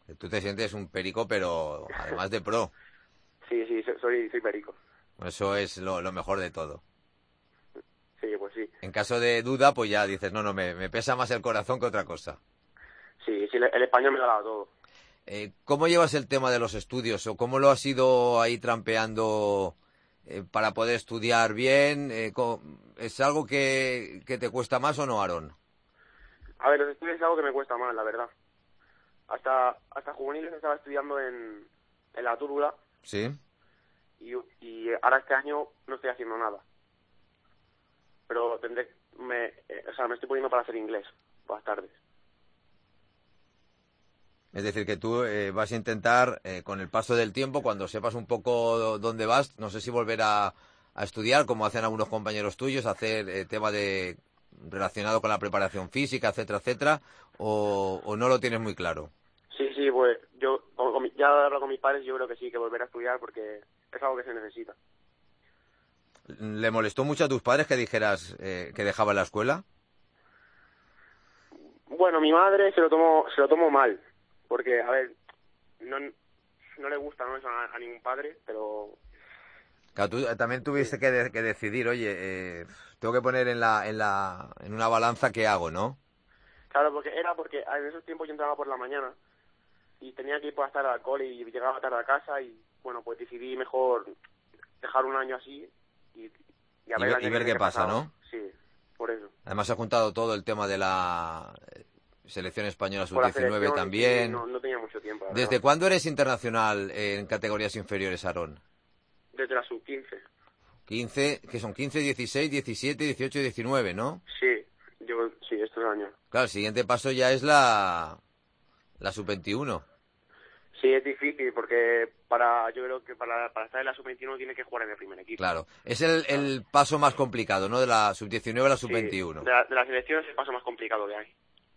A: Tú te sientes un perico, pero además de pro.
M: Sí, soy perico.
A: Bueno, eso es lo mejor de todo.
M: Sí, pues sí.
A: En caso de duda, pues ya dices, no, me pesa más el corazón que otra cosa.
M: Sí, el español me lo ha dado todo.
A: ¿Cómo llevas el tema de los estudios? ¿O cómo lo has ido ahí trampeando para poder estudiar bien? ¿Es algo que te cuesta más o no, Aarón?
M: A ver, los estudios es algo que me cuesta más, la verdad. Hasta juveniles estaba estudiando en la Túrula.
A: Sí.
M: Y ahora este año no estoy haciendo nada. Pero me estoy poniendo para hacer inglés por las tardes.
A: Es decir, que tú vas a intentar, con el paso del tiempo, cuando sepas un poco dónde vas, no sé si volver a estudiar, como hacen algunos compañeros tuyos, hacer tema relacionado con la preparación física, etcétera, etcétera, o no lo tienes muy claro.
M: Sí, pues yo ya he hablado con mis padres, yo creo que sí, que volver a estudiar porque es algo que se necesita.
A: ¿Le molestó mucho a tus padres que dijeras que dejaban la escuela?
M: Bueno, mi madre se lo tomó mal, porque, a ver, no le gusta, ¿no?, eso a ningún padre, pero...
A: Claro, tú también tuviste que decidir, oye, tengo que poner en una balanza qué hago, ¿no?
M: Claro, porque en esos tiempos yo entraba por la mañana y tenía que ir por estar al cole y llegaba tarde a casa y, bueno, pues decidí mejor dejar un año así y
A: ver qué pasa, ¿no?
M: Sí, por eso.
A: Además, ha juntado todo el tema de la selección española sub-19 también.
M: Sí, no tenía mucho tiempo.
A: ¿Desde cuándo eres internacional en categorías inferiores, Aarón?
M: Desde la sub-15.
A: 15, que son 15, 16, 17, 18 y 19, ¿no?
M: Sí, estos años.
A: Claro, el siguiente paso ya es la sub-21.
M: Sí, es difícil porque yo creo que para estar en la sub-21 tiene que jugar en el primer equipo.
A: Claro, es el paso más complicado, ¿no? De la sub-19 a la sub-21.
M: De la selección es el paso más complicado que hay.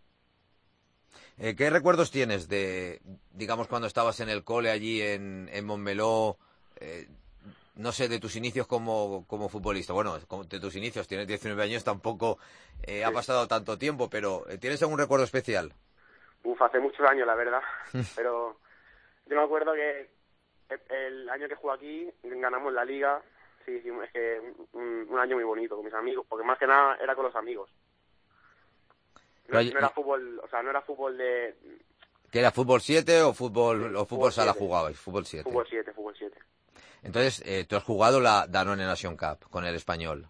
A: ¿Qué recuerdos tienes de, digamos, cuando estabas en el cole allí en Montmeló, no sé, de tus inicios como futbolista? Bueno, de tus inicios, tienes 19 años, tampoco ha pasado tanto tiempo, pero ¿tienes algún recuerdo especial?
M: Hace muchos años, la verdad, pero yo me acuerdo que el año que jugué aquí ganamos la liga. Sí, es que un año muy bonito con mis amigos, porque más que nada era con los amigos. No era fútbol, no era fútbol de...
A: ¿Qué era, fútbol 7 o fútbol sala jugabais? Fútbol 7.
M: Fútbol 7.
A: Entonces, ¿tú has jugado la Danone Nation Cup con el Español?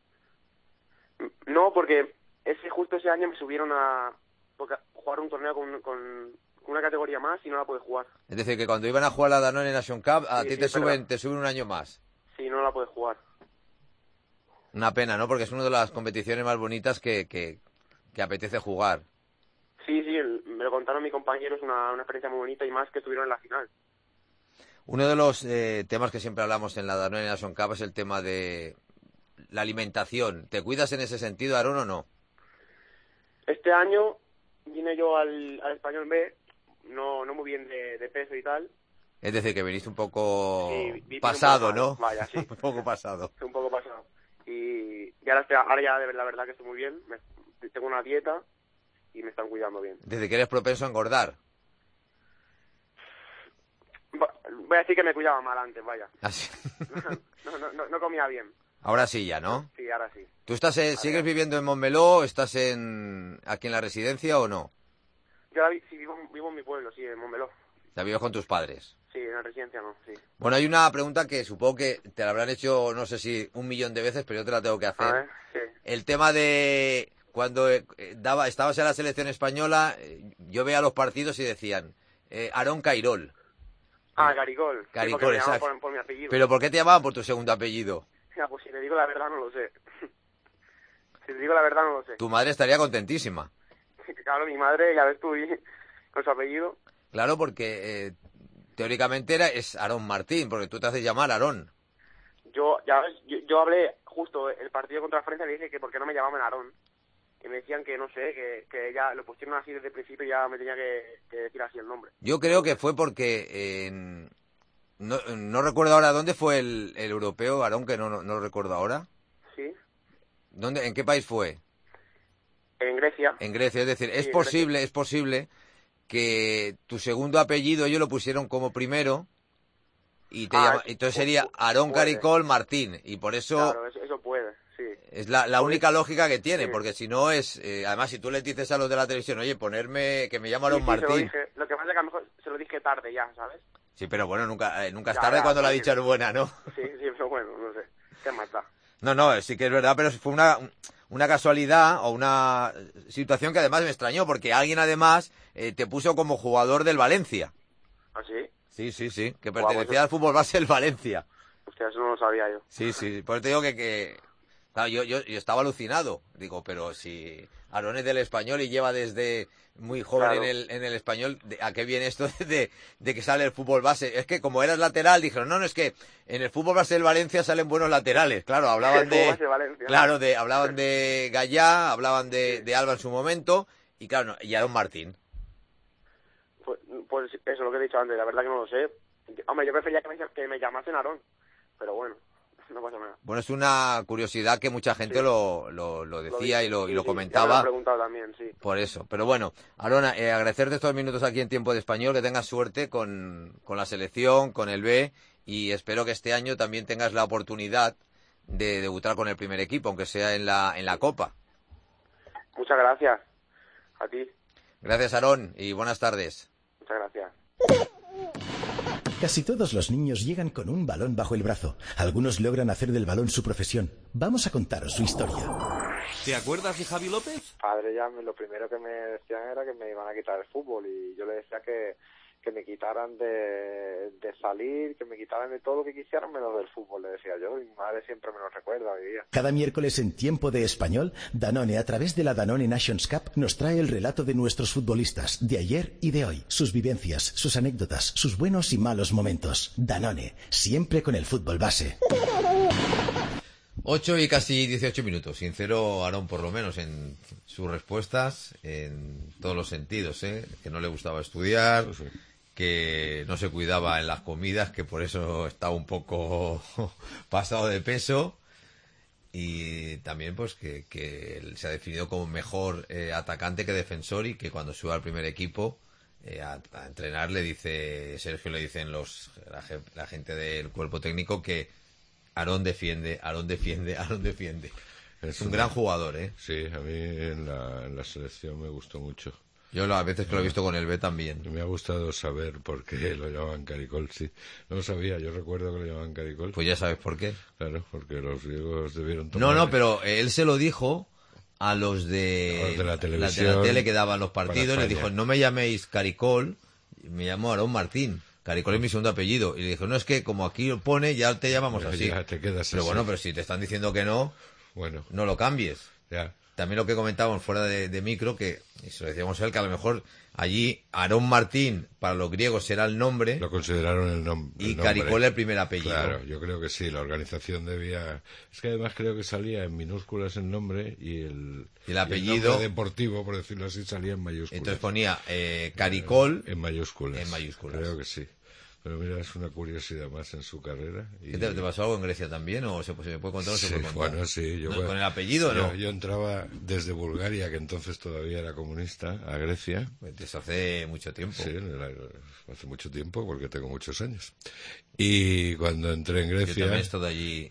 M: No, porque justo ese año me subieron a jugar un torneo con una categoría más y no la pude jugar.
A: Es decir, que cuando iban a jugar la Danone Nation Cup, ti te suben un año más.
M: Sí, no la pude jugar.
A: Una pena, ¿no? Porque es una de las competiciones más bonitas que apetece jugar.
M: Sí, me lo contaron mis compañeros, una experiencia muy bonita y más que estuvieron en la final.
A: Uno de los temas que siempre hablamos en la Danone Nation Cup es el tema de la alimentación. ¿Te cuidas en ese sentido, Aarón, o no?
M: Este año vine yo al Español B, no muy bien de peso y tal.
A: Es decir, que viniste un poco
M: pasado,
A: un poco ¿no?
M: Vaya, sí.
A: Un poco pasado.
M: Un poco pasado. Y ahora ya de la verdad que estoy muy bien. Tengo una dieta y me están cuidando bien.
A: Desde que eres propenso a engordar.
M: Voy a decir que me cuidaba mal antes, vaya.
A: Así.
M: No comía bien.
A: Ahora sí ya, ¿no?
M: Sí, ahora sí.
A: ¿Tú sigues viviendo en Montmeló? ¿Estás aquí en la residencia o no?
M: Yo sí, vivo en mi pueblo, sí, en Montmeló.
A: ¿La vives con tus padres?
M: Sí, en la residencia no, sí.
A: Bueno, hay una pregunta que supongo que te la habrán hecho, no sé si 1.000.000 de veces, pero yo te la tengo que hacer.
M: A ver, sí.
A: El tema de cuando estabas en la selección española, yo veía los partidos y decían Aarón Cairol.
M: Caricol.
A: Caricol,
M: sí, me
A: exacto.
M: llamaban por mi apellido.
A: ¿Pero por qué te llamaban por tu segundo apellido?
M: Ya, pues si te digo la verdad no lo sé. Si te digo la verdad no lo sé.
A: Tu madre estaría contentísima.
M: Claro, mi madre, ya ves tú, con su apellido.
A: Claro, porque teóricamente es Aarón Martín, porque tú te haces llamar Aarón.
M: Yo hablé justo el partido contra Francia, le dije que por qué no me llamaban Aarón. Y me decían que no sé, que ya lo pusieron así desde el principio y ya me tenía que decir así el nombre.
A: Yo creo que fue porque no recuerdo ahora dónde fue el europeo, Aarón, que no lo recuerdo ahora.
M: Sí.
A: ¿En qué país fue?
M: En Grecia.
A: En Grecia, es decir, es
M: Sí,
A: posible que tu segundo apellido ellos lo pusieron como primero y entonces sería Aarón Caricol Martín, y por eso...
M: Claro, eso puede, sí.
A: Es la única lógica que tiene, porque si no es... además, si tú le dices a los de la televisión, oye, ponerme que me llamo Aarón Martín...
M: Lo que pasa es que a lo mejor se lo dije tarde ya, ¿sabes?
A: Sí, pero bueno, nunca es tarde cuando la dicha es buena, ¿no?
M: Sí, pero bueno, no sé. ¿Qué más da?
A: No, sí que es verdad, pero fue una casualidad o una situación que además me extrañó, porque alguien además te puso como jugador del Valencia.
M: ¿Ah, sí?
A: Sí, que pertenecía al fútbol base del Valencia.
M: Hostia, eso no lo sabía yo.
A: Sí, por eso te digo que claro, yo estaba alucinado. Digo, pero si Aarón es del Español y lleva desde muy joven en el Español, ¿a qué viene esto de que sale el fútbol base? Es que como eras lateral, dijeron, no, es que en el fútbol base del Valencia salen buenos laterales. Claro, hablaban hablaban de Gallá, hablaban de Alba en su momento, y claro, y Aarón Martín.
M: Pues eso es lo que he dicho antes, la verdad que no lo sé. Hombre, yo prefería que me llamasen Aarón, pero bueno, no pasa nada.
A: Bueno, es una curiosidad que mucha gente lo decía y lo comentaba.
M: Me lo he preguntado también, sí.
A: Por eso. Pero bueno, Aarón, agradecerte estos minutos aquí en Tiempo de Español, que tengas suerte con la selección, con el B, y espero que este año también tengas la oportunidad de debutar con el primer equipo, aunque sea en la Copa.
M: Muchas gracias. A ti.
A: Gracias, Aarón, y buenas tardes.
M: Muchas gracias.
N: Casi todos los niños llegan con un balón bajo el brazo. Algunos logran hacer del balón su profesión. Vamos a contaros su historia.
O: ¿Te acuerdas de Javi López?
P: Padre ya lo primero que me decían era que me iban a quitar el fútbol, y yo le decía que me quitaran de salir, que me quitaran de todo lo que quisieran menos del fútbol, le decía yo, y mi madre siempre me lo recuerda hoy día.
N: Cada miércoles en Tiempo de Español, Danone, a través de la Danone Nations Cup, nos trae el relato de nuestros futbolistas, de ayer y de hoy, sus vivencias, sus anécdotas, sus buenos y malos momentos. Danone, siempre con el fútbol base.
A: 8 y casi 18 minutos. Sincero, Aarón, por lo menos en sus respuestas, en todos los sentidos, que no le gustaba estudiar, que no se cuidaba en las comidas, que por eso estaba un poco pasado de peso, y también pues que él se ha definido como mejor atacante que defensor, y que cuando sube al primer equipo a entrenar le dice Sergio, le dicen la gente del cuerpo técnico que Aarón defiende. Es un gran jugador, ¿eh?
E: Sí, a mí en la selección me gustó mucho.
A: Yo a veces que lo he visto con el B también.
E: Me ha gustado saber por qué lo llamaban Caricol, sí. No lo sabía, yo recuerdo que lo llamaban Caricol.
A: Pues ya sabes por qué.
E: Claro, porque los griegos debieron tomar...
A: No, pero él se lo dijo a los de
E: la televisión,
A: la tele que daban los partidos, le dijo, no me llaméis Caricol, me llamo Aarón Martín. Caricol es mi segundo apellido. Y le dijo, no, es que como aquí lo pone, ya te llamamos así.
E: Ya te quedas
A: pero
E: así.
A: Bueno, pero si te están diciendo que no,
E: bueno,
A: no lo cambies.
E: Ya.
A: También lo que comentábamos fuera de micro, que, y se lo decíamos a él, que a lo mejor allí Aarón Martín, para los griegos, era el nombre.
E: Lo consideraron el nombre.
A: Y Caricol el primer apellido.
E: Claro, yo creo que sí, la organización debía... Es que además creo que salía en minúsculas el nombre y el
A: apellido...
E: el nombre deportivo, por decirlo así, salía en mayúsculas.
A: Entonces ponía Caricol...
E: En mayúsculas.
A: En mayúsculas.
E: Creo que sí. Pero mira, es una curiosidad más en su carrera. Y...
A: ¿Te pasó algo en Grecia también? ¿O se me puede contar o se puede contar?
E: Bueno, sí.
A: ¿Con el apellido no?
E: Yo entraba desde Bulgaria, que entonces todavía era comunista, a Grecia.
A: Pues hace mucho tiempo.
E: Sí, hace mucho tiempo, porque tengo muchos años. Y cuando entré en Grecia...
A: Yo también he estado allí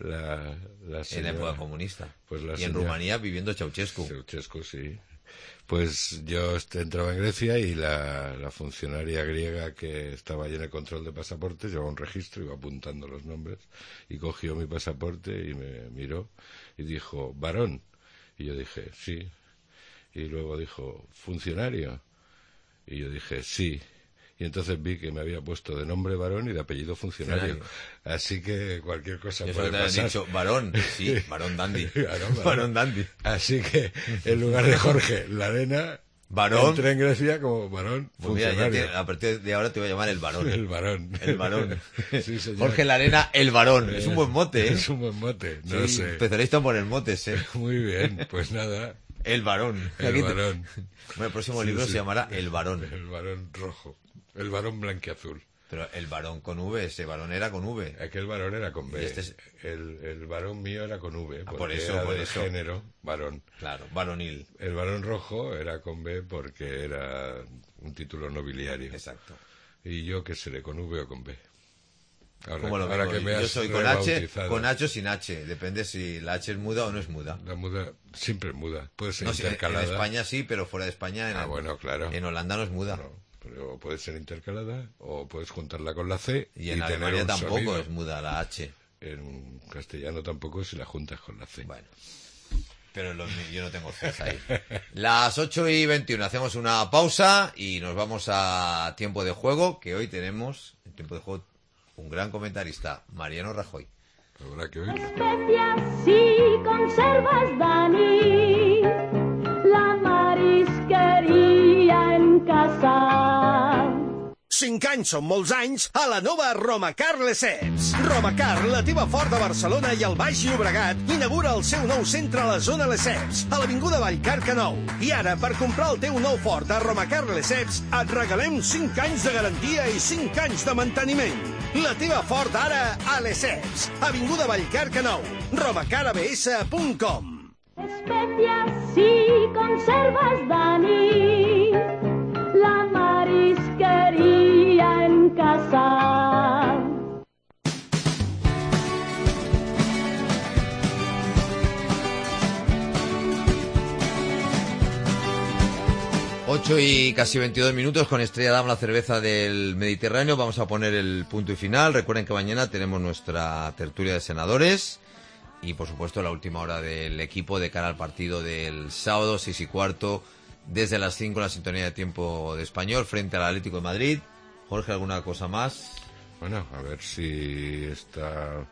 E: en
A: la época comunista.
E: Pues
A: en Rumanía viviendo Ceausescu.
E: Ceausescu, sí. Pues yo entraba en Grecia y la funcionaria griega que estaba allí en el control de pasaportes llevaba un registro, iba apuntando los nombres, y cogió mi pasaporte y me miró y dijo, varón. Y yo dije, sí. Y luego dijo, funcionario. Y yo dije, sí. Y entonces vi que me había puesto de nombre varón y de apellido funcionario. Así que cualquier cosa puede pasar.
A: Eso te han dicho, varón, sí, varón dandy.
E: Varón dandy. Así que en lugar de Jorge Larena,
A: varón,
E: entré en Grecia como varón funcionario.
A: Mira, a partir de ahora te voy a llamar el varón.
E: El varón.
A: El varón.
E: Sí, señor.
A: Jorge Larena, el varón. Es un buen mote, ¿eh?
E: Es un buen mote, no sé.
A: Especialista en poner motes, ¿eh?
E: Muy bien, pues nada.
A: El varón.
E: El varón.
A: Bueno, el próximo libro se llamará El varón.
E: El varón rojo. El varón blanquiazul.
A: Pero el varón con V, ese varón era con V.
E: Es que el varón era con B.
A: Este es...
E: el varón mío era con V, porque
A: por eso,
E: era
A: por
E: del
A: eso.
E: género varón.
A: Claro, varonil.
E: El varón rojo era con B porque era un título nobiliario.
A: Exacto.
E: Y yo, ¿qué seré, con V o con B?
A: Como lo
E: ahora
A: mismo,
E: que me
A: yo
E: has
A: soy con H,
E: rebautizado.
A: con H o sin H. Depende si la H es muda o no es muda.
E: La muda siempre es muda. Puede ser
A: No, sí,
E: intercalada.
A: en España sí, pero fuera de España
E: bueno, claro.
A: En Holanda no es muda.
E: No, pero puede ser intercalada o puedes juntarla con la C.
A: Y en
E: tener
A: Alemania
E: un
A: tampoco
E: sonido.
A: es muda la H.
E: En castellano tampoco si la juntas con la C.
A: Bueno. Pero yo no tengo Cs ahí. Las 8:21, hacemos una pausa y nos vamos a tiempo de juego, que hoy tenemos, en tiempo de juego, un gran comentarista, Mariano Rajoy.
E: Habrá que oírlo.
B: Especias y conservas, Dani, la marisqueria en casa.
Q: 5 anys són molts anys a la nova Romacar Lesseps. Romacar, la teva fort de Barcelona i el Baix Llobregat, inaugura el seu nou centre a la zona Lesseps, a l'avinguda Vallcarca 9. I ara, per comprar el teu nou fort a Romacar Lesseps, et regalem 5 anys de garantia i 5 anys de manteniment. La teva fort ara a Lesseps, avinguda Vallcarca 9, romacarabs.com.
B: Especias y conservas, Dani, la marisqueria en casa.
A: Ocho y casi 22 minutos con Estrella Damm, la cerveza del Mediterráneo. Vamos a poner el punto y final. Recuerden que mañana tenemos nuestra tertulia de senadores y, por supuesto, la última hora del equipo de cara al partido del sábado, 6:15, desde las 5 en la sintonía de tiempo de Español, frente al Atlético de Madrid. Jorge, ¿alguna cosa más?
E: Bueno, a ver si esta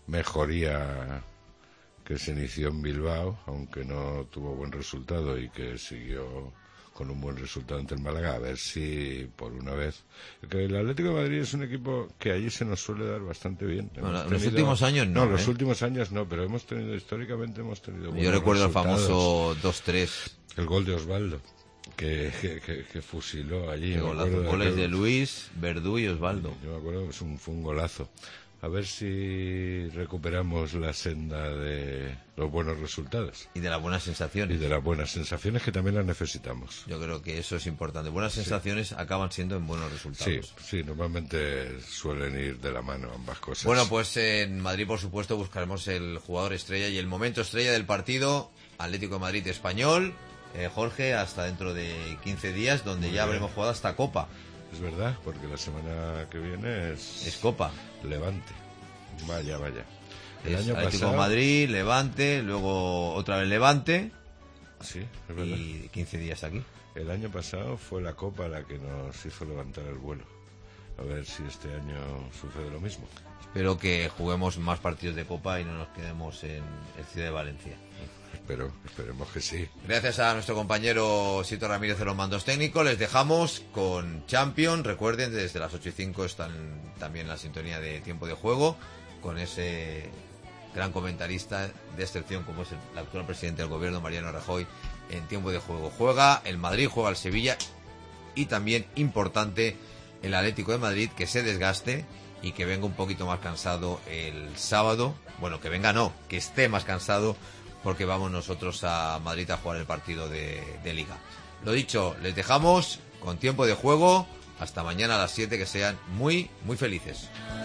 E: mejoría que se inició en Bilbao, aunque no tuvo buen resultado y que siguió con un buen resultado ante el Málaga, a ver si por una vez... Que el Atlético de Madrid es un equipo que allí se nos suele dar bastante bien.
A: Bueno, los últimos años no.
E: No, los últimos años no, pero históricamente hemos tenido buenos
A: Yo recuerdo
E: resultados.
A: el famoso 2-3.
E: El gol de Osvaldo, que fusiló allí.
A: Qué golazo. Goles de Luis, Verdú y Osvaldo.
E: Yo me acuerdo que fue un golazo. A ver si recuperamos la senda de los buenos resultados.
A: Y de las buenas sensaciones.
E: Y de las buenas sensaciones, que también las necesitamos.
A: Yo creo que eso es importante. Buenas sensaciones acaban siendo en buenos resultados.
E: Sí, normalmente suelen ir de la mano ambas cosas.
A: Bueno, pues en Madrid, por supuesto, buscaremos el jugador estrella y el momento estrella del partido. Atlético de Madrid Español. Jorge, hasta dentro de 15 días, donde ya habremos jugado hasta Copa.
E: Es verdad, porque la semana que viene es
A: Copa.
E: Levante. Vaya. El
A: Es
E: año
A: Atlético
E: pasado...
A: de Madrid, Levante, luego otra vez Levante.
E: Sí, es verdad.
A: Y 15 días aquí.
E: El año pasado fue la Copa la que nos hizo levantar el vuelo. A ver si este año sucede lo mismo.
A: Espero que juguemos más partidos de Copa y no nos quedemos en el Ciudad de Valencia.
E: Esperemos que sí.
A: Gracias a nuestro compañero Sito Ramírez de los mandos técnicos. Les dejamos con Champions. Recuerden, desde las 8:05 están también en la sintonía de tiempo de juego con ese gran comentarista de excepción como es el actual presidente del gobierno, Mariano Rajoy, en tiempo de juego. Juega el Madrid, juega el Sevilla y también importante el Atlético de Madrid, que se desgaste y que venga un poquito más cansado el sábado. Bueno, que venga no, que esté más cansado, porque vamos nosotros a Madrid a jugar el partido de Liga. Lo dicho, les dejamos con tiempo de juego. Hasta mañana a las 7, que sean muy, muy felices.